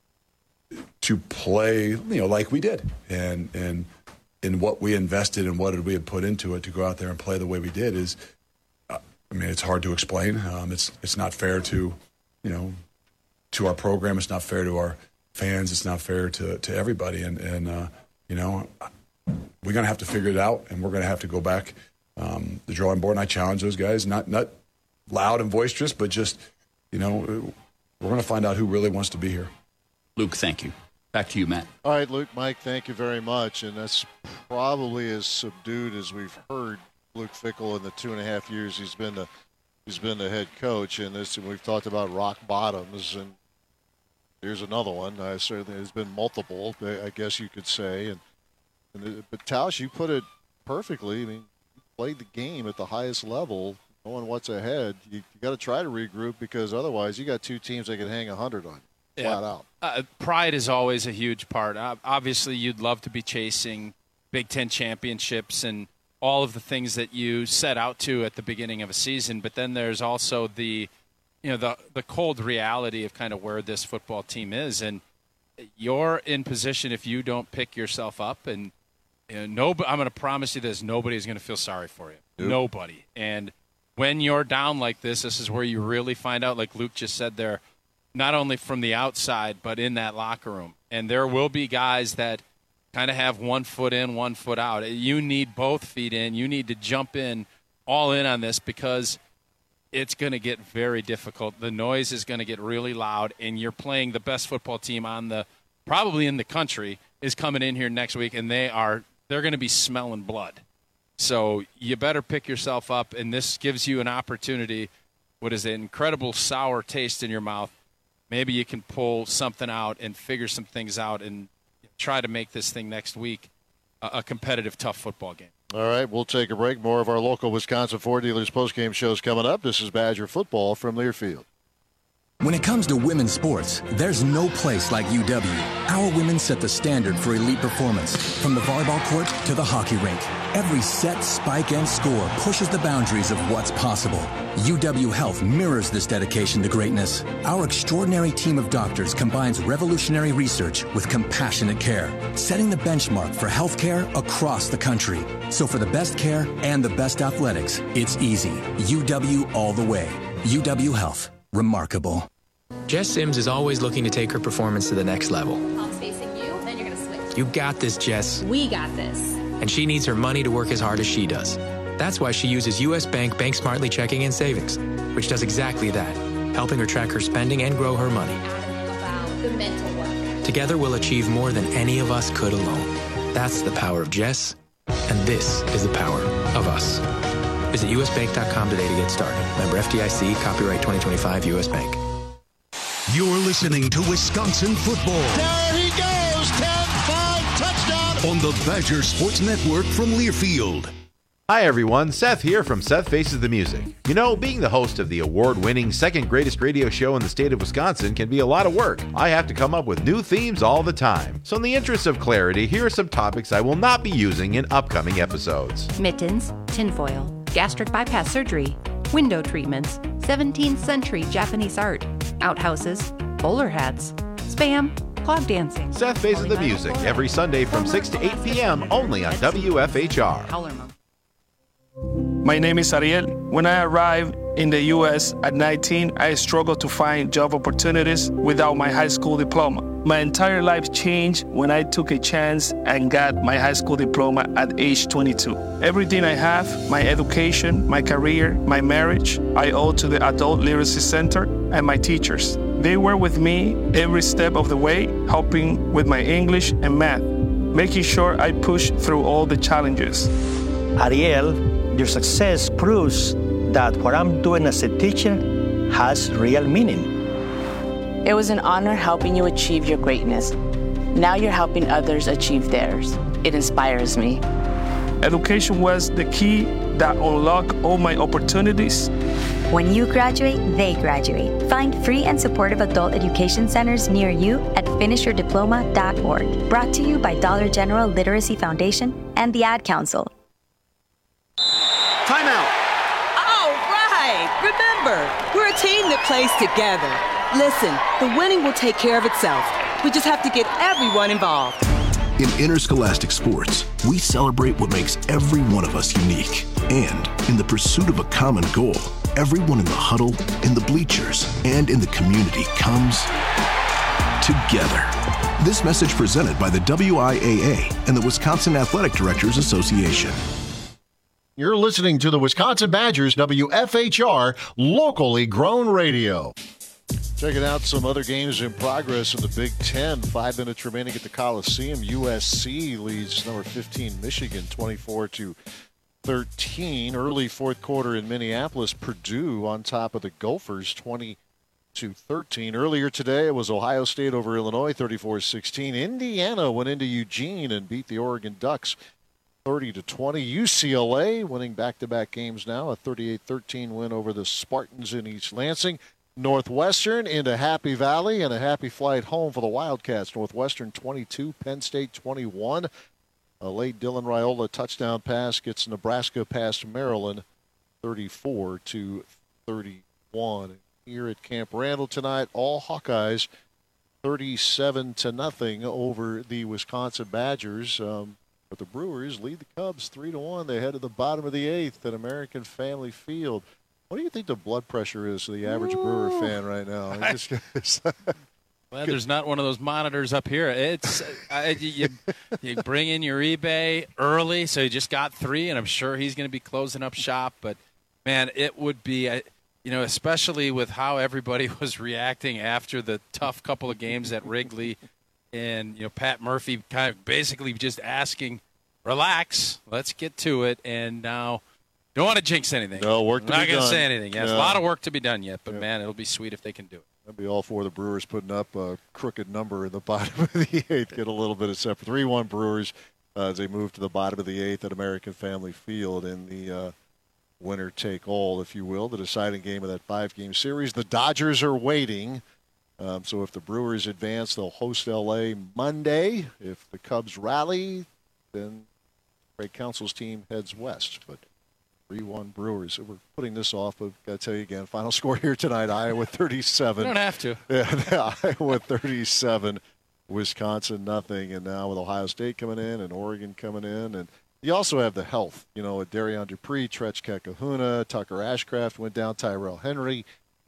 to play, you know, like we did, and and in what we invested and what did we had put into it to go out there and play the way we did is, uh, I mean, it's hard to explain. Um, it's it's not fair to, you know, to our program. It's not fair to our fans. It's not fair to, to everybody. And, and uh, you know, we're going to have to figure it out, and we're going to have to go back um, the drawing board. And I challenge those guys, not not loud and boisterous, but just, you know, we're going to find out who really wants to be here. Luke, thank you. Back to you, Matt. All right, Luke, Mike, thank you very much. And that's probably as subdued as we've heard Luke Fickell in the two and a half years he's been the he's been the head coach. And this, and we've talked about rock bottoms, and here's another one. Uh, certainly, there's been multiple, I guess you could say. And, and but Tausch, you put it perfectly. I mean, you played the game at the highest level, knowing what's ahead. You, you got to try to regroup, because otherwise, you got two teams that can hang a hundred on you, yeah. flat out. Uh, pride is always a huge part. Uh, obviously, you'd love to be chasing Big Ten championships and all of the things that you set out to at the beginning of a season. But then there's also the, you know, the the cold reality of kind of where this football team is, and you're in position if you don't pick yourself up. And you know, no, I'm going to promise you this: nobody's going to feel sorry for you. Nope. Nobody. And when you're down like this, this is where you really find out, like Luke just said there, not only from the outside, but in that locker room. And there will be guys that kind of have one foot in, one foot out. You need both feet in. You need to jump in, all in on this, because it's going to get very difficult. The noise is going to get really loud, and you're playing the best football team on the, probably in the country, is coming in here next week, and they are, they're going to be smelling blood. So you better pick yourself up, and this gives you an opportunity. What is an incredible sour taste in your mouth? Maybe you can pull something out and figure some things out and try to make this thing next week a, a competitive, tough football game. All right, we'll take a break. More of our local Wisconsin Ford dealers postgame shows coming up. This is Badger Football from Learfield. When it comes to women's sports, there's no place like U W. Our women set the standard for elite performance, from the volleyball court to the hockey rink. Every set, spike, and score pushes the boundaries of what's possible. U W Health mirrors this dedication to greatness. Our extraordinary team of doctors combines revolutionary research with compassionate care, setting the benchmark for healthcare across the country. So for the best care and the best athletics, it's easy. U W all the way. U W Health. Remarkable. Jess Sims is always looking to take her performance to the next level. I'm facing you, then you're going to switch. You got this, Jess. We got this. And she needs her money to work as hard as she does. That's why she uses U S Bank Bank Smartly Checking and Savings, which does exactly that, helping her track her spending and grow her money. About the mental work. Together we'll achieve more than any of us could alone. That's the power of Jess, and this is the power of us. Visit U S bank dot com today to get started. Member F D I C, copyright twenty twenty-five, U S Bank. You're listening to Wisconsin football. There he goes, ten five, touchdown. On the Badger Sports Network from Learfield. Hi everyone, Seth here from Seth Faces the Music. You know, being the host of the award-winning second greatest radio show in the state of Wisconsin can be a lot of work. I have to come up with new themes all the time. So in the interest of clarity, here are some topics I will not be using in upcoming episodes. Mittens, tinfoil, gastric bypass surgery, window treatments, seventeenth century Japanese art, outhouses, bowler hats, spam, clog dancing. Seth Faces the Music every Sunday from six to eight p.m. only on W F H R. My name is Ariel. When I arrived in the U S at nineteen, I struggled to find job opportunities without my high school diploma. My entire life changed when I took a chance and got my high school diploma at age twenty-two. Everything I have, my education, my career, my marriage, I owe to the Adult Literacy Center and my teachers. They were with me every step of the way, helping with my English and math, making sure I push through all the challenges. Ariel, your success proves that what I'm doing as a teacher has real meaning. It was an honor helping you achieve your greatness. Now you're helping others achieve theirs. It inspires me. Education was the key that unlocked all my opportunities. When you graduate, they graduate. Find free and supportive adult education centers near you at finish your diploma dot org. Brought to you by Dollar General Literacy Foundation and the Ad Council. Timeout. All right. Remember, we're a team that plays together. Listen, the winning will take care of itself. We just have to get everyone involved. In interscholastic sports, we celebrate what makes every one of us unique. And in the pursuit of a common goal, everyone in the huddle, in the bleachers, and in the community comes together. This message presented by the W I A A and the Wisconsin Athletic Directors Association. You're listening to the Wisconsin Badgers W F H R locally grown radio. Checking out some other games in progress in the Big Ten. Five minutes remaining at the Coliseum. U S C leads number fifteen Michigan twenty-four to thirteen. Early fourth quarter in Minneapolis. Purdue on top of the Gophers twenty to thirteen. Earlier today it was Ohio State over Illinois thirty-four sixteen. Indiana went into Eugene and beat the Oregon Ducks thirty to twenty. U C L A winning back-to-back games now. A thirty-eight thirteen win over the Spartans in East Lansing. Northwestern into Happy Valley and a happy flight home for the Wildcats. Northwestern twenty-two, Penn State twenty-one. A late Dylan Raiola touchdown pass gets Nebraska past Maryland thirty-four to thirty-one. Here at Camp Randall tonight, all Hawkeyes thirty-seven to nothing over the Wisconsin Badgers. Um, but the Brewers lead the Cubs three to one. They head to the bottom of the eighth at American Family Field. What do you think the blood pressure is to the average Ooh. Brewer fan right now? Just, well, there's not one of those monitors up here. It's I, you, you bring in your eBay early, so you just got three, and I'm sure he's going to be closing up shop. But, man, it would be, you know, especially with how everybody was reacting after the tough couple of games at Wrigley and, you know, Pat Murphy kind of basically just asking, relax, let's get to it, and now – don't want to jinx anything. No, work to I'm be not going done. to say anything. Yes, yeah. A lot of work to be done yet, but, yeah. man, it'll be sweet if they can do it. That'd be all four of the Brewers putting up a crooked number in the bottom of the eighth. Get a little bit of separate. three one Brewers uh, as they move to the bottom of the eighth at American Family Field in the uh, winner-take-all, if you will, the deciding game of that five-game series. The Dodgers are waiting. Um, so if the Brewers advance, they'll host L A Monday. If the Cubs rally, then Craig Counsell's team heads west. But three one Brewers. We're putting this off, but got to tell you again, final score here tonight, Iowa thirty-seven. You don't have to. Yeah, Iowa thirty-seven, Wisconsin nothing. And now with Ohio State coming in and Oregon coming in. And you also have the health, you know, with Darian Dupree, Tretchka Kahuna, Tucker Ashcraft went down, Tyrell Henry.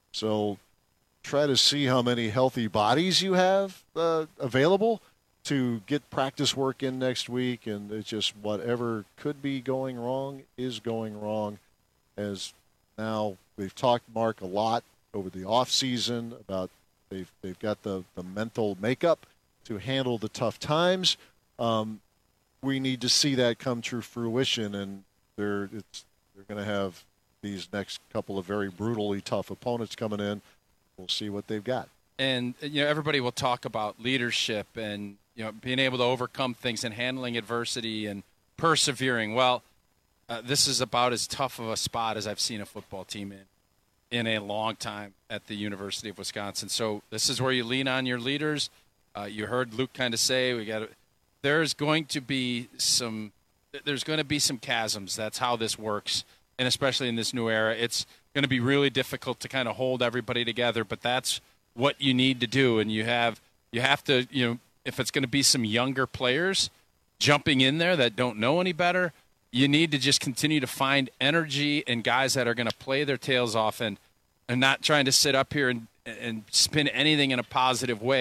So try to see how many healthy bodies you have uh, available to get practice work in next week, and it's just whatever could be going wrong is going wrong. As now we've talked, Mark, a lot over the off season about they've they've got the, the mental makeup to handle the tough times. Um, we need to see that come to fruition, and they're it's they're going to have these next couple of very brutally tough opponents coming in. We'll see what they've got. And you know, everybody will talk about leadership and you know, being able to overcome things and handling adversity and persevering. Well, uh, this is about as tough of a spot as I've seen a football team in in a long time at the University of Wisconsin. So this is where you lean on your leaders. Uh, you heard Luke kind of say we got. There's going to be some. There's going to be some chasms. That's how this works, and especially in this new era, it's going to be really difficult to kind of hold everybody together. But that's what you need to do, and you have you have to you know. If it's going to be some younger players jumping in there that don't know any better, you need to just continue to find energy and guys that are going to play their tails off and, and not trying to sit up here and, and spin anything in a positive way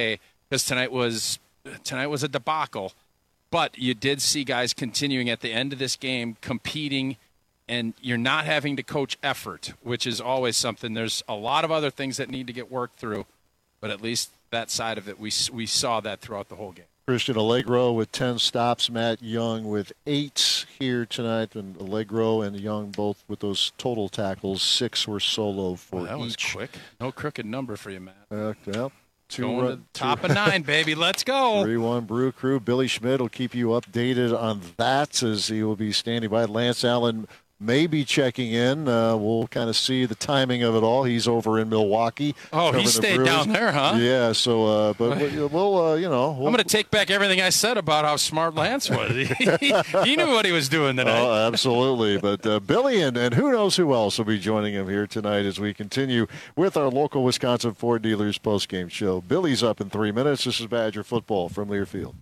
because tonight was tonight was a debacle. But you did see guys continuing at the end of this game, competing, and you're not having to coach effort, which is always something. There's a lot of other things that need to get worked through, but at least that side of it, we we saw that throughout the whole game. Christian Allegro with ten stops, Matt Young with eight here tonight, and Allegro and Young both with those total tackles. Six were solo for oh, that each. was quick. No crooked number for you, Matt. Uh, well, two Going run, to the top two, of nine, baby. Let's go. three one Brew Crew. Billy Schmidt will keep you updated on that as he will be standing by. Lance Allen may be checking in. Uh, we'll kind of see the timing of it all. He's over in Milwaukee. Oh, he stayed down there, huh? Yeah, so, uh, but we'll, uh, you know. We'll, I'm going to take back everything I said about how smart Lance was. he, he knew what he was doing tonight. Oh, absolutely. But uh, Billy and, and who knows who else will be joining him here tonight as we continue with our local Wisconsin Ford Dealers postgame show. Billy's up in three minutes. This is Badger football from Learfield.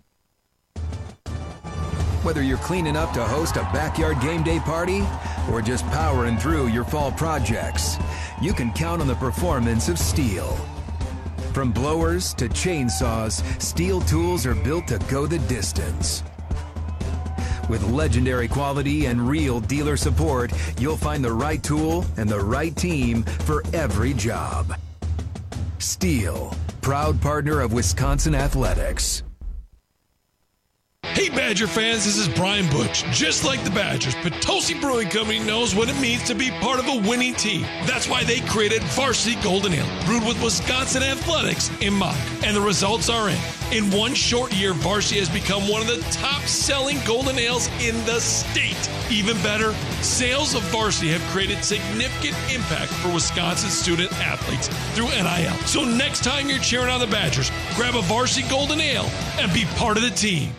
Whether you're cleaning up to host a backyard game day party or just powering through your fall projects, you can count on the performance of Steel. From blowers to chainsaws, Steel tools are built to go the distance. With legendary quality and real dealer support, you'll find the right tool and the right team for every job. Steel, proud partner of Wisconsin Athletics. Hey Badger fans, this is Brian Butch. Just like the Badgers, Potosi Brewing Company knows what it means to be part of a winning team. That's why they created Varsity Golden Ale, brewed with Wisconsin athletics in mind. And the results are in. In one short year, Varsity has become one of the top-selling golden ales in the state. Even better, sales of Varsity have created significant impact for Wisconsin student athletes through N I L. So next time you're cheering on the Badgers, grab a Varsity Golden Ale and be part of the team.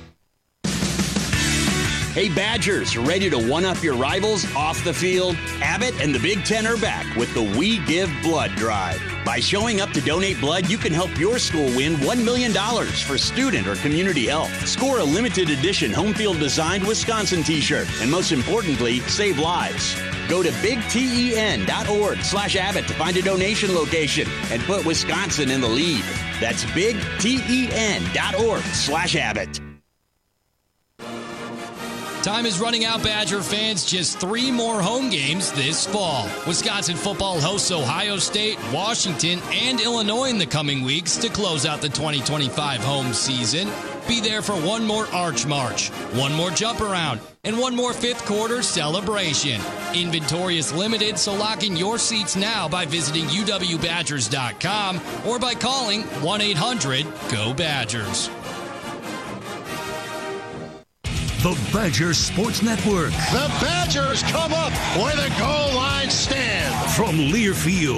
Hey Badgers, ready to one-up your rivals off the field? Abbott and the Big Ten are back with the We Give Blood Drive. By showing up to donate blood, you can help your school win one million dollars for student or community health. Score a limited edition home field designed Wisconsin t-shirt, and most importantly, save lives. Go to bigten.org slash Abbott to find a donation location and put Wisconsin in the lead. That's bigten.org slash Abbott. Time is running out, Badger fans. Just three more home games this fall. Wisconsin football hosts Ohio State, Washington, and Illinois in the coming weeks to close out the twenty twenty-five home season. Be there for one more Arch March, one more jump around, and one more fifth quarter celebration. Inventory is limited, so lock in your seats now by visiting U W Badgers dot com or by calling one eight hundred go Badgers. The Badger Sports Network. The Badgers come up where the goal line stands. From Learfield.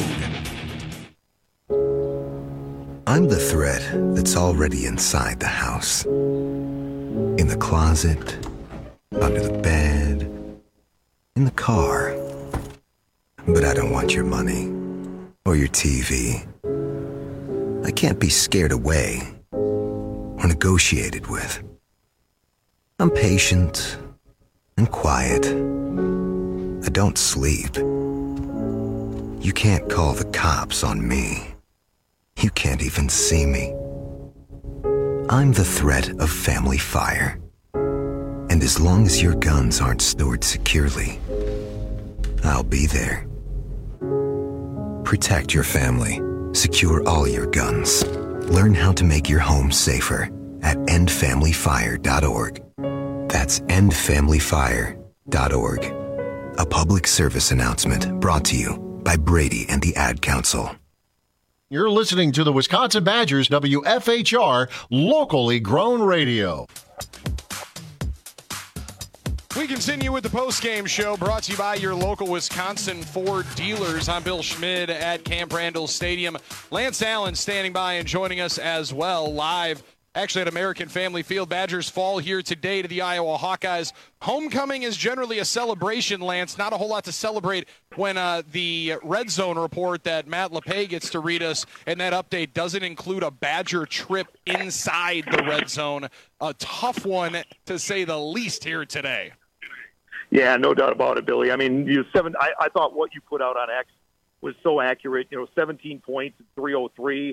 I'm the threat that's already inside the house. In the closet, under the bed, in the car. But I don't want your money or your T V. I can't be scared away or negotiated with. I'm patient and quiet. I don't sleep. You can't call the cops on me. You can't even see me. I'm the threat of family fire. And as long as your guns aren't stored securely, I'll be there. Protect your family. Secure all your guns. Learn how to make your home safer at end family fire dot org. That's end family fire dot org. A public service announcement brought to you by Brady and the Ad Council. You're listening to the Wisconsin Badgers W F H R locally grown radio. We continue with the post-game show brought to you by your local Wisconsin Ford dealers. I'm Bill Schmid at Camp Randall Stadium. Lance Allen standing by and joining us as well live. Actually, at American Family Field, Badgers fall here today to the Iowa Hawkeyes. Homecoming is generally a celebration, Lance. Not a whole lot to celebrate when uh, the Red Zone report that Matt LePay gets to read us, and that update doesn't include a Badger trip inside the Red Zone. A tough one, to say the least, here today. Yeah, no doubt about it, Billy. I mean, you seven. I, I thought what you put out on X was so accurate. You know, seventeen points, three oh three.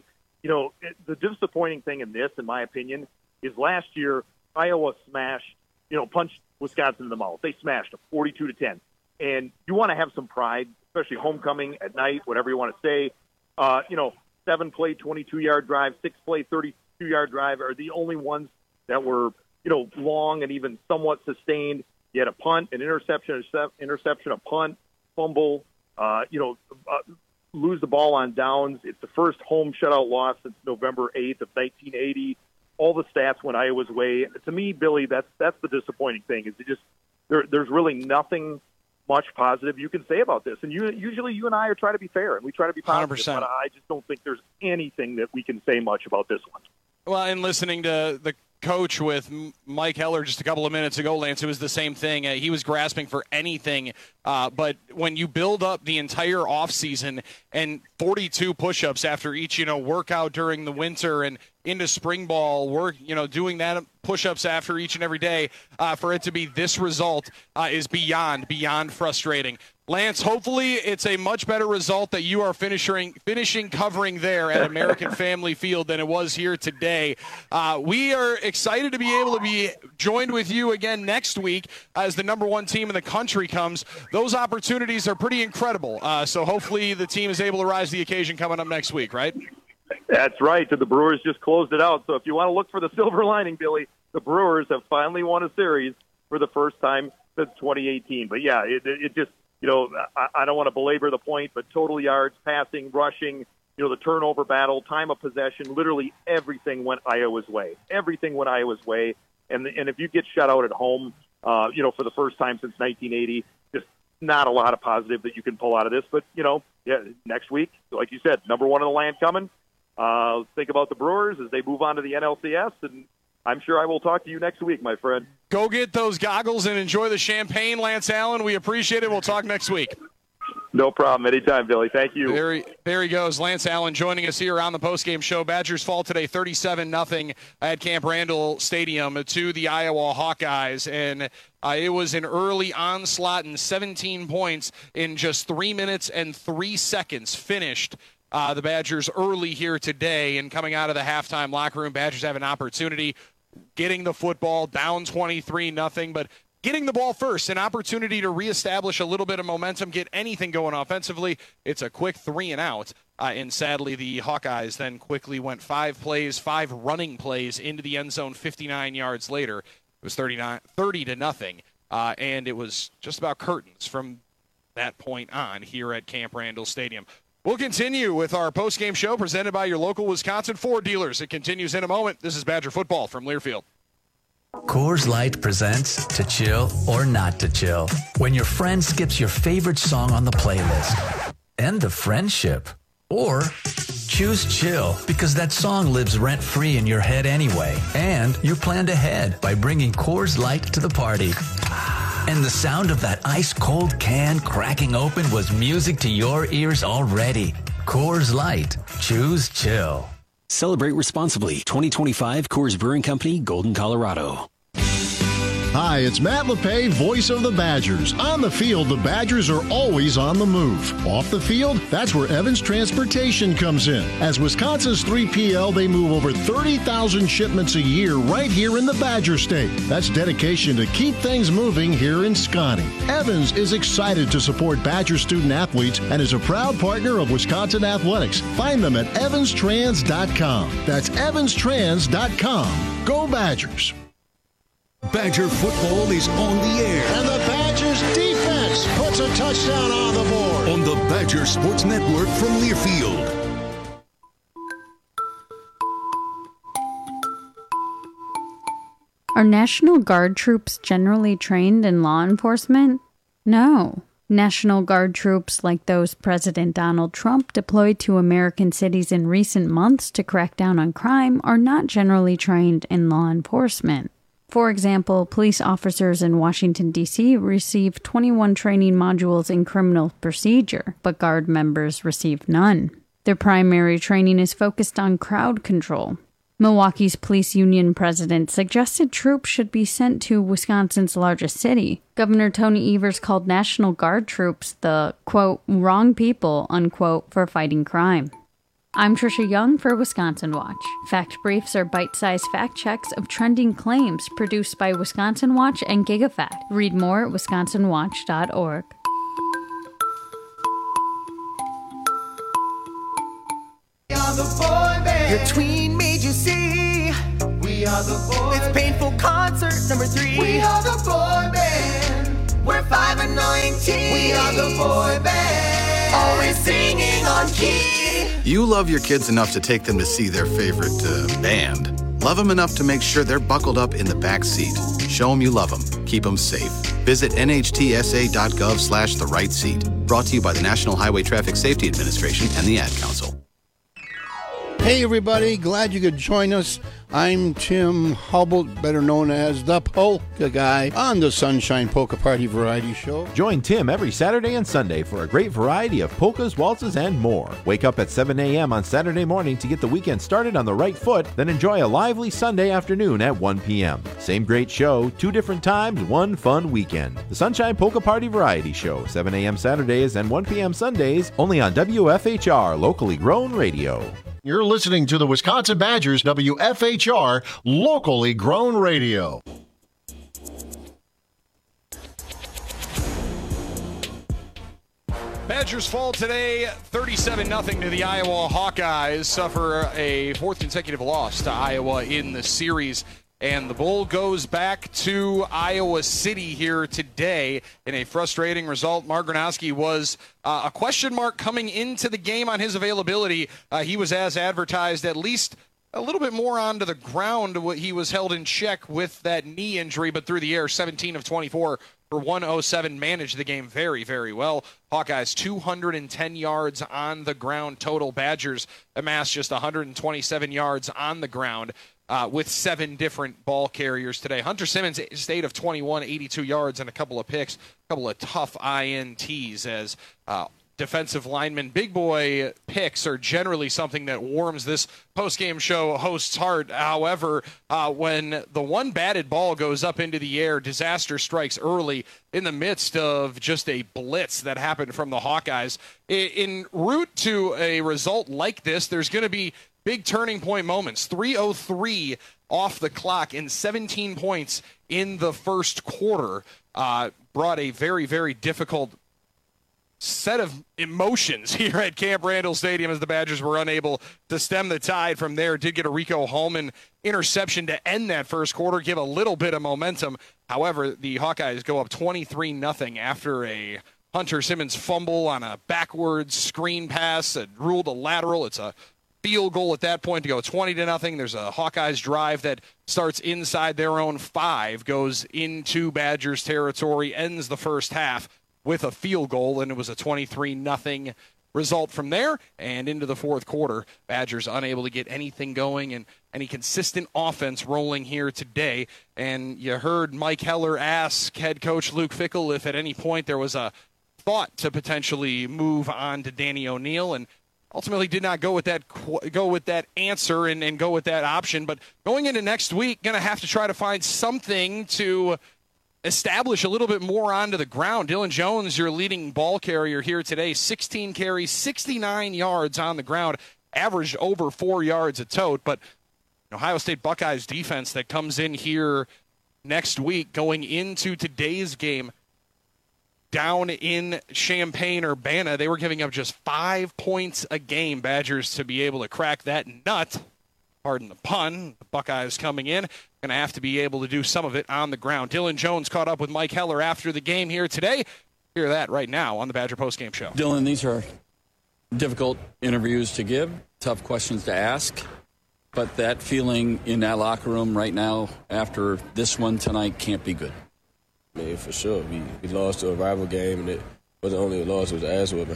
you know, it, the disappointing thing in this, in my opinion, is last year Iowa smashed, you know, punched Wisconsin in the mouth. They smashed them forty-two to ten. And you want to have some pride, especially homecoming at night, whatever you want to say. Uh, you know, seven-play, twenty-two-yard drive, six-play, thirty-two-yard drive are the only ones that were, you know, long and even somewhat sustained. You had a punt, an interception, an interception, a punt, fumble, uh, you know, uh, lose the ball on downs. It's the first home shutout loss since November eighth of nineteen eighty. All the stats went Iowa's way. To me, Billy, that's that's the disappointing thing. Is it just there, there's really nothing much positive you can say about this. And you, usually you and I are trying to be fair, and we try to be positive. one hundred percent. But I just don't think there's anything that we can say much about this one. Well, and listening to the coach with Mike Heller just a couple of minutes ago, Lance, it was the same thing. Uh, he was grasping for anything. Uh, but when you build up the entire offseason and forty-two push-ups after each, you know, workout during the winter and into spring ball, work, you know, doing that push-ups after each and every day, uh, for it to be this result uh, is beyond, beyond frustrating. Lance, hopefully it's a much better result that you are finishing finishing covering there at American Family Field than it was here today. Uh, we are excited to be able to be joined with you again next week as the number one team in the country comes. Those opportunities are pretty incredible. Uh, so hopefully the team is able to rise to the occasion coming up next week, right? That's right. The Brewers just closed it out. So if you want to look for the silver lining, Billy, the Brewers have finally won a series for the first time since twenty eighteen. But, yeah, it, it just – you know, I, I don't want to belabor the point, but total yards, passing, rushing, you know, the turnover battle, time of possession, literally everything went Iowa's way. Everything went Iowa's way. And and if you get shut out at home, uh, you know, for the first time since nineteen eighty, just not a lot of positive that you can pull out of this. But, you know, yeah, next week, like you said, number one in the land coming. Uh, think about the Brewers as they move on to the N L C S, and I'm sure I will talk to you next week, my friend. Go get those goggles and enjoy the champagne, Lance Allen. We appreciate it. We'll talk next week. No problem. Anytime, Billy. Thank you. There he, there he goes. Lance Allen joining us here on the postgame show. Badgers fall today thirty-seven nothing at Camp Randall Stadium to the Iowa Hawkeyes. And uh, it was an early onslaught and seventeen points in just three minutes and three seconds finished. Uh, the Badgers early here today, and coming out of the halftime locker room, Badgers have an opportunity getting the football down twenty-three nothing, but getting the ball first, an opportunity to reestablish a little bit of momentum, get anything going offensively. It's a quick three and out, uh, and sadly the Hawkeyes then quickly went five plays, five running plays into the end zone fifty-nine yards later. It was thirty-nine, thirty to nothing, uh, and it was just about curtains from that point on here at Camp Randall Stadium. We'll continue with our post-game show presented by your local Wisconsin Ford dealers. It continues in a moment. This is Badger Football from Learfield. Coors Light presents To Chill or Not to Chill. When your friend skips your favorite song on the playlist. End the friendship. Or choose chill because that song lives rent-free in your head anyway. And you planned ahead by bringing Coors Light to the party. And the sound of that ice-cold can cracking open was music to your ears already. Coors Light. Choose chill. Celebrate responsibly. twenty twenty-five Coors Brewing Company, Golden, Colorado. Hi, it's Matt LePay, voice of the Badgers. On the field, the Badgers are always on the move. Off the field, that's where Evans Transportation comes in. As Wisconsin's three P L, they move over thirty thousand shipments a year right here in the Badger State. That's dedication to keep things moving here in Scotty. Evans is excited to support Badger student athletes and is a proud partner of Wisconsin Athletics. Find them at evans trans dot com. That's evans trans dot com. Go Badgers! Badger football is on the air. And the Badgers defense puts a touchdown on the board. On the Badger Sports Network from Learfield. Are National Guard troops generally trained in law enforcement? No. National Guard troops like those President Donald Trump deployed to American cities in recent months to crack down on crime are not generally trained in law enforcement. For example, police officers in Washington, D C receive twenty-one training modules in criminal procedure, but Guard members receive none. Their primary training is focused on crowd control. Milwaukee's police union president suggested troops should be sent to Wisconsin's largest city. Governor Tony Evers called National Guard troops the, quote, wrong people, unquote, for fighting crime. I'm Trisha Young for Wisconsin Watch. Fact Briefs are bite-sized fact checks of trending claims produced by Wisconsin Watch and GigaFact. Read more at wisconsin watch dot org. We are the boy band. Your tween made you see. We are the boy band. It's Painful Concert number three. We are the boy band. We're five and nineteen. We are the boy band. Always singing on key. You love your kids enough to take them to see their favorite uh, band. Love them enough to make sure they're buckled up in the back seat. Show them you love them. Keep them safe. Visit N H T S A dot gov slash the right seat. Brought to you by the National Highway Traffic Safety Administration and the Ad Council. Hey everybody, glad you could join us. I'm Tim Hubble, better known as the Polka Guy, on the Sunshine Polka Party Variety Show. Join Tim every Saturday and Sunday for a great variety of polkas, waltzes, and more. Wake up at seven a.m. on Saturday morning to get the weekend started on the right foot, then enjoy a lively Sunday afternoon at one p.m. Same great show, two different times, one fun weekend. The Sunshine Polka Party Variety Show, seven a.m. Saturdays and one p.m. Sundays, only on W F H R, locally grown radio. You're listening to the Wisconsin Badgers W F H R locally grown radio. Badgers fall today thirty-seven nothing to the Iowa Hawkeyes, suffer a fourth consecutive loss to Iowa in the series. And the Bull goes back to Iowa City here today in a frustrating result. Mark Gronowski was uh, a question mark coming into the game on his availability. Uh, he was as advertised, at least a little bit more onto the ground. He was held in check with that knee injury, but through the air, seventeen of twenty-four for one oh seven, managed the game very, very well. Hawkeyes, two hundred ten yards on the ground total. Badgers amassed just one hundred twenty-seven yards on the ground. Uh, with seven different ball carriers today. Hunter Simmons stayed of twenty-one, eighty-two yards and a couple of picks, a couple of tough I N Ts as uh, defensive linemen. Big boy picks are generally something that warms this post-game show host's heart. However, uh, when the one batted ball goes up into the air, disaster strikes early in the midst of just a blitz that happened from the Hawkeyes. In, in route to a result like this, there's going to be big turning point moments. three oh three off the clock and seventeen points in the first quarter uh, brought a very, very difficult set of emotions here at Camp Randall Stadium as the Badgers were unable to stem the tide from there. Did get a Rico Holman interception to end that first quarter, give a little bit of momentum. However, the Hawkeyes go up twenty-three nothing after a Hunter Simmons fumble on a backwards screen pass that ruled a lateral. It's a field goal at that point to go twenty to nothing. There's a Hawkeyes drive that starts inside their own five, goes into Badgers territory, ends the first half with a field goal, and it was a twenty-three nothing result from there. And into the fourth quarter, Badgers unable to get anything going and any consistent offense rolling here today. And you heard Mike Heller ask head coach Luke Fickell if at any point there was a thought to potentially move on to Danny O'Neill, and ultimately did not go with that go with that answer and, and go with that option. But going into next week, going to have to try to find something to establish a little bit more onto the ground. Dylan Jones, your leading ball carrier here today, sixteen carries, sixty-nine yards on the ground, averaged over four yards a tote. But Ohio State Buckeyes defense that comes in here next week going into today's game, down in Champaign-Urbana, they were giving up just five points a game. Badgers to be able to crack that nut, pardon the pun, the Buckeyes coming in, going to have to be able to do some of it on the ground. Dylan Jones caught up with Mike Heller after the game here today. Hear that right now on the Badger Postgame Show. Dylan, these are difficult interviews to give, tough questions to ask, but that feeling in that locker room right now after this one tonight can't be good. I mean, for sure. We, we lost to a rival game, and it wasn't only a loss, it was an ass whipping.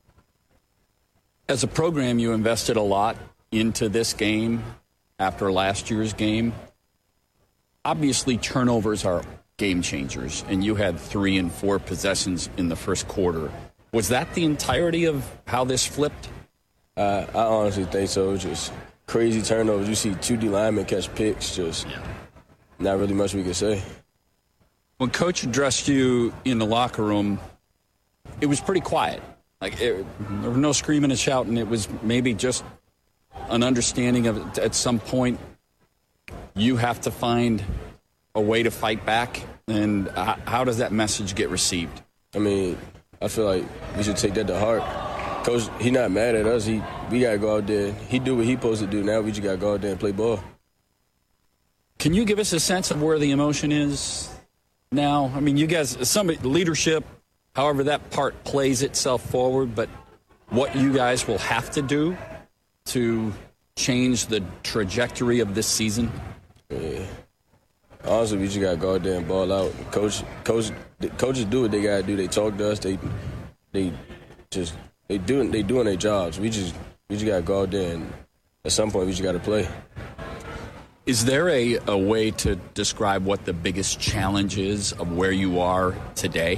As a program, you invested a lot into this game after last year's game. Obviously, turnovers are game changers, and you had three and four possessions in the first quarter. Was that the entirety of how this flipped? Uh, I honestly think so. It was just crazy turnovers. You see two D linemen catch picks, just yeah. Not really much we could say. When Coach addressed you in the locker room, it was pretty quiet. Like it, there was no screaming and shouting. It was maybe just an understanding of it at some point you have to find a way to fight back? And how does that message get received? I mean, I feel like we should take that to heart. Coach, he not mad at us. He we got to go out there. He do what he supposed to do. Now we just got to go out there and play ball. Can you give us a sense of where the emotion is now? I mean, you guys, some leadership, however that part plays itself forward, but what you guys will have to do to change the trajectory of this season? Yeah. Honestly, we just got to go out there and ball out. Coach, coach, coaches do what they got to do. They talk to us. They, they just they doing they doing their jobs. We just we just got to go out there and at some point we just got to play. Is there a, a way to describe what the biggest challenge is of where you are today?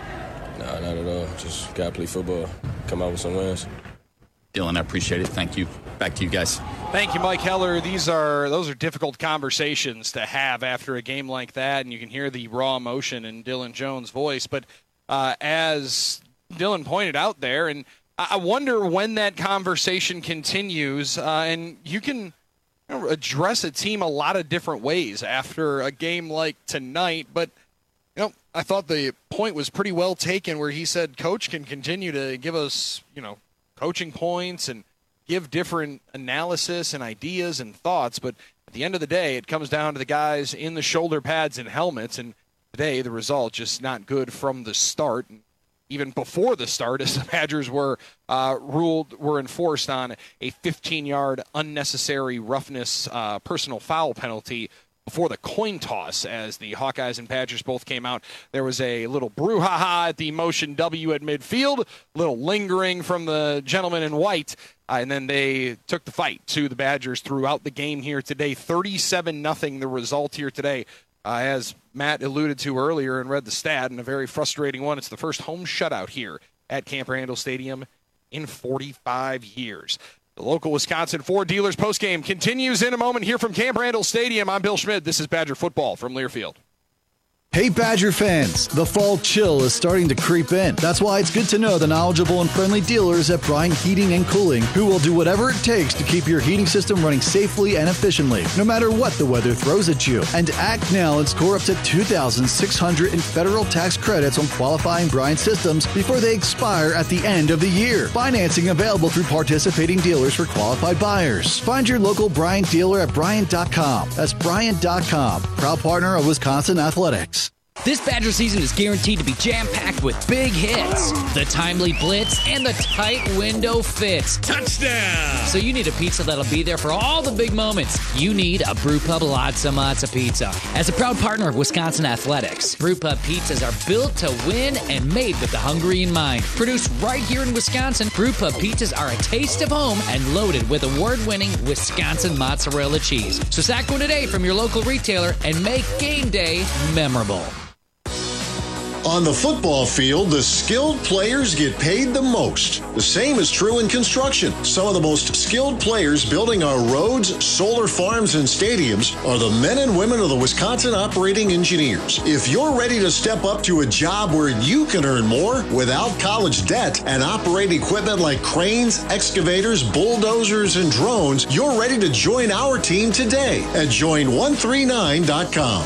No, nah, not at all. Just got to play football, come out with some wins. Dylan, I appreciate it. Thank you. Back to you guys. Thank you, Mike Heller. These are those are difficult conversations to have after a game like that, and you can hear the raw emotion in Dylan Jones' voice. But uh, as Dylan pointed out there, and I wonder when that conversation continues, uh, and you can address a team a lot of different ways after a game like tonight. But, you know, I thought the point was pretty well taken where he said Coach can continue to give us, you know, coaching points and give different analysis and ideas and thoughts. But at the end of the day, it comes down to the guys in the shoulder pads and helmets. And today, the result just not good from the start. And even before the start, as the Badgers were uh, ruled, were enforced on a fifteen-yard unnecessary roughness uh, personal foul penalty before the coin toss, as the Hawkeyes and Badgers both came out. There was a little brouhaha at the motion W at midfield, a little lingering from the gentleman in white, uh, and then they took the fight to the Badgers throughout the game here today. thirty-seven nothing the result here today. Uh, as Matt alluded to earlier and read the stat, and a very frustrating one, it's the first home shutout here at Camp Randall Stadium in forty-five years. The local Wisconsin Ford Dealers postgame continues in a moment here from Camp Randall Stadium. I'm Bill Schmidt. This is Badger Football from Learfield. Hey Badger fans, the fall chill is starting to creep in. That's why it's good to know the knowledgeable and friendly dealers at Bryant Heating and Cooling, who will do whatever it takes to keep your heating system running safely and efficiently, no matter what the weather throws at you. And act now and score up to two thousand six hundred dollars in federal tax credits on qualifying Bryant systems before they expire at the end of the year. Financing available through participating dealers for qualified buyers. Find your local Bryant dealer at Bryant dot com. That's Bryant dot com, proud partner of Wisconsin Athletics. This Badger season is guaranteed to be jam-packed with big hits, the timely blitz, and the tight window fits. Touchdown! So you need a pizza that'll be there for all the big moments. You need a Brewpub Latza Matza Pizza. As a proud partner of Wisconsin Athletics, Brewpub pizzas are built to win and made with the hungry in mind. Produced right here in Wisconsin, Brewpub pizzas are a taste of home and loaded with award-winning Wisconsin mozzarella cheese. So sack one today from your local retailer and make game day memorable. On the football field, the skilled players get paid the most. The same is true in construction. Some of the most skilled players building our roads, solar farms, and stadiums are the men and women of the Wisconsin Operating Engineers. If you're ready to step up to a job where you can earn more without college debt and operate equipment like cranes, excavators, bulldozers, and drones, you're ready to join our team today at join one three nine dot com.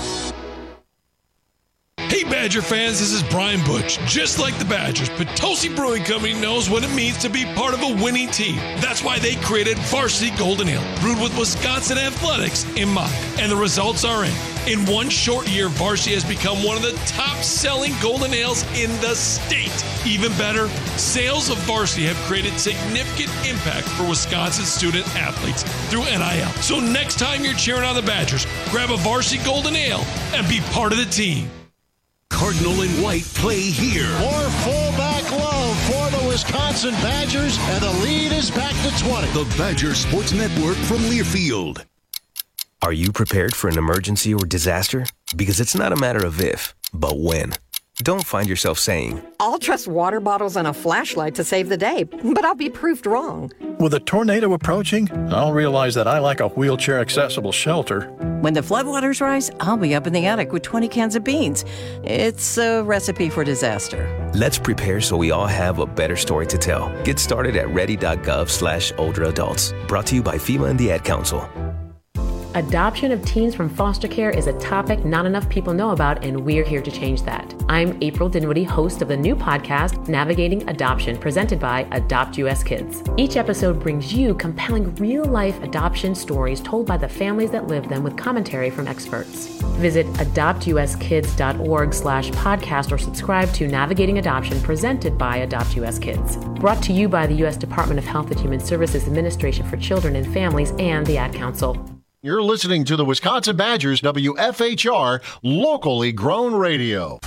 Hey Badger fans, this is Brian Butch. Just like the Badgers, Potosi Brewing Company knows what it means to be part of a winning team. That's why they created Varsity Golden Ale, brewed with Wisconsin athletics in mind. And the results are in. In one short year, Varsity has become one of the top-selling golden ales in the state. Even better, sales of Varsity have created significant impact for Wisconsin student athletes through N I L. So next time you're cheering on the Badgers, grab a Varsity Golden Ale and be part of the team. Cardinal and White play here. More fullback love for the Wisconsin Badgers, and the lead is back to twenty. The Badger Sports Network from Learfield. Are you prepared for an emergency or disaster? Because it's not a matter of if, but when. Don't find yourself saying, I'll trust water bottles and a flashlight to save the day, but I'll be proved wrong. With a tornado approaching, I'll realize that I lack a wheelchair-accessible shelter. When the floodwaters rise, I'll be up in the attic with twenty cans of beans. It's a recipe for disaster. Let's prepare so we all have a better story to tell. Get started at ready.gov slash older adults. Brought to you by FEMA and the Ad Council. Adoption of teens from foster care is a topic not enough people know about, and we're here to change that. I'm April Dinwiddie, host of the new podcast, Navigating Adoption, presented by Adopt U S Kids. Each episode brings you compelling real-life adoption stories told by the families that live them with commentary from experts. Visit adoptuskids.org slash podcast or subscribe to Navigating Adoption, presented by Adopt U S Kids. Brought to you by the U S Department of Health and Human Services Administration for Children and Families and the Ad Council. You're listening to the Wisconsin Badgers W F H R locally grown radio.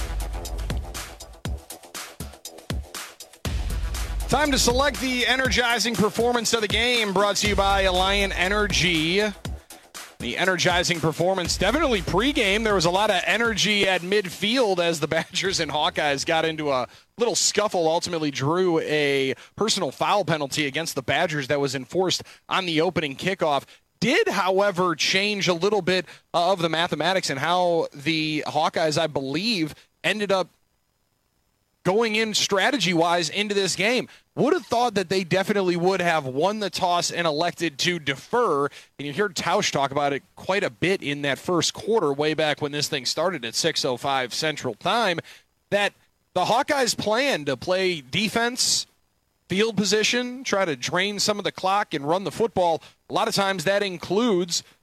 Time to select the energizing performance of the game, brought to you by Alliant Energy. The energizing performance, definitely pregame. There was a lot of energy at midfield as the Badgers and Hawkeyes got into a little scuffle, ultimately drew a personal foul penalty against the Badgers that was enforced on the opening kickoff. Did, however, change a little bit of the mathematics and how the Hawkeyes, I believe, ended up going in strategy-wise into this game. Would have thought that they definitely would have won the toss and elected to defer. And you heard Tausch talk about it quite a bit in that first quarter, way back when this thing started at six oh five Central Time, that the Hawkeyes planned to play defense, field position, try to drain some of the clock and run the football. A lot of times that includes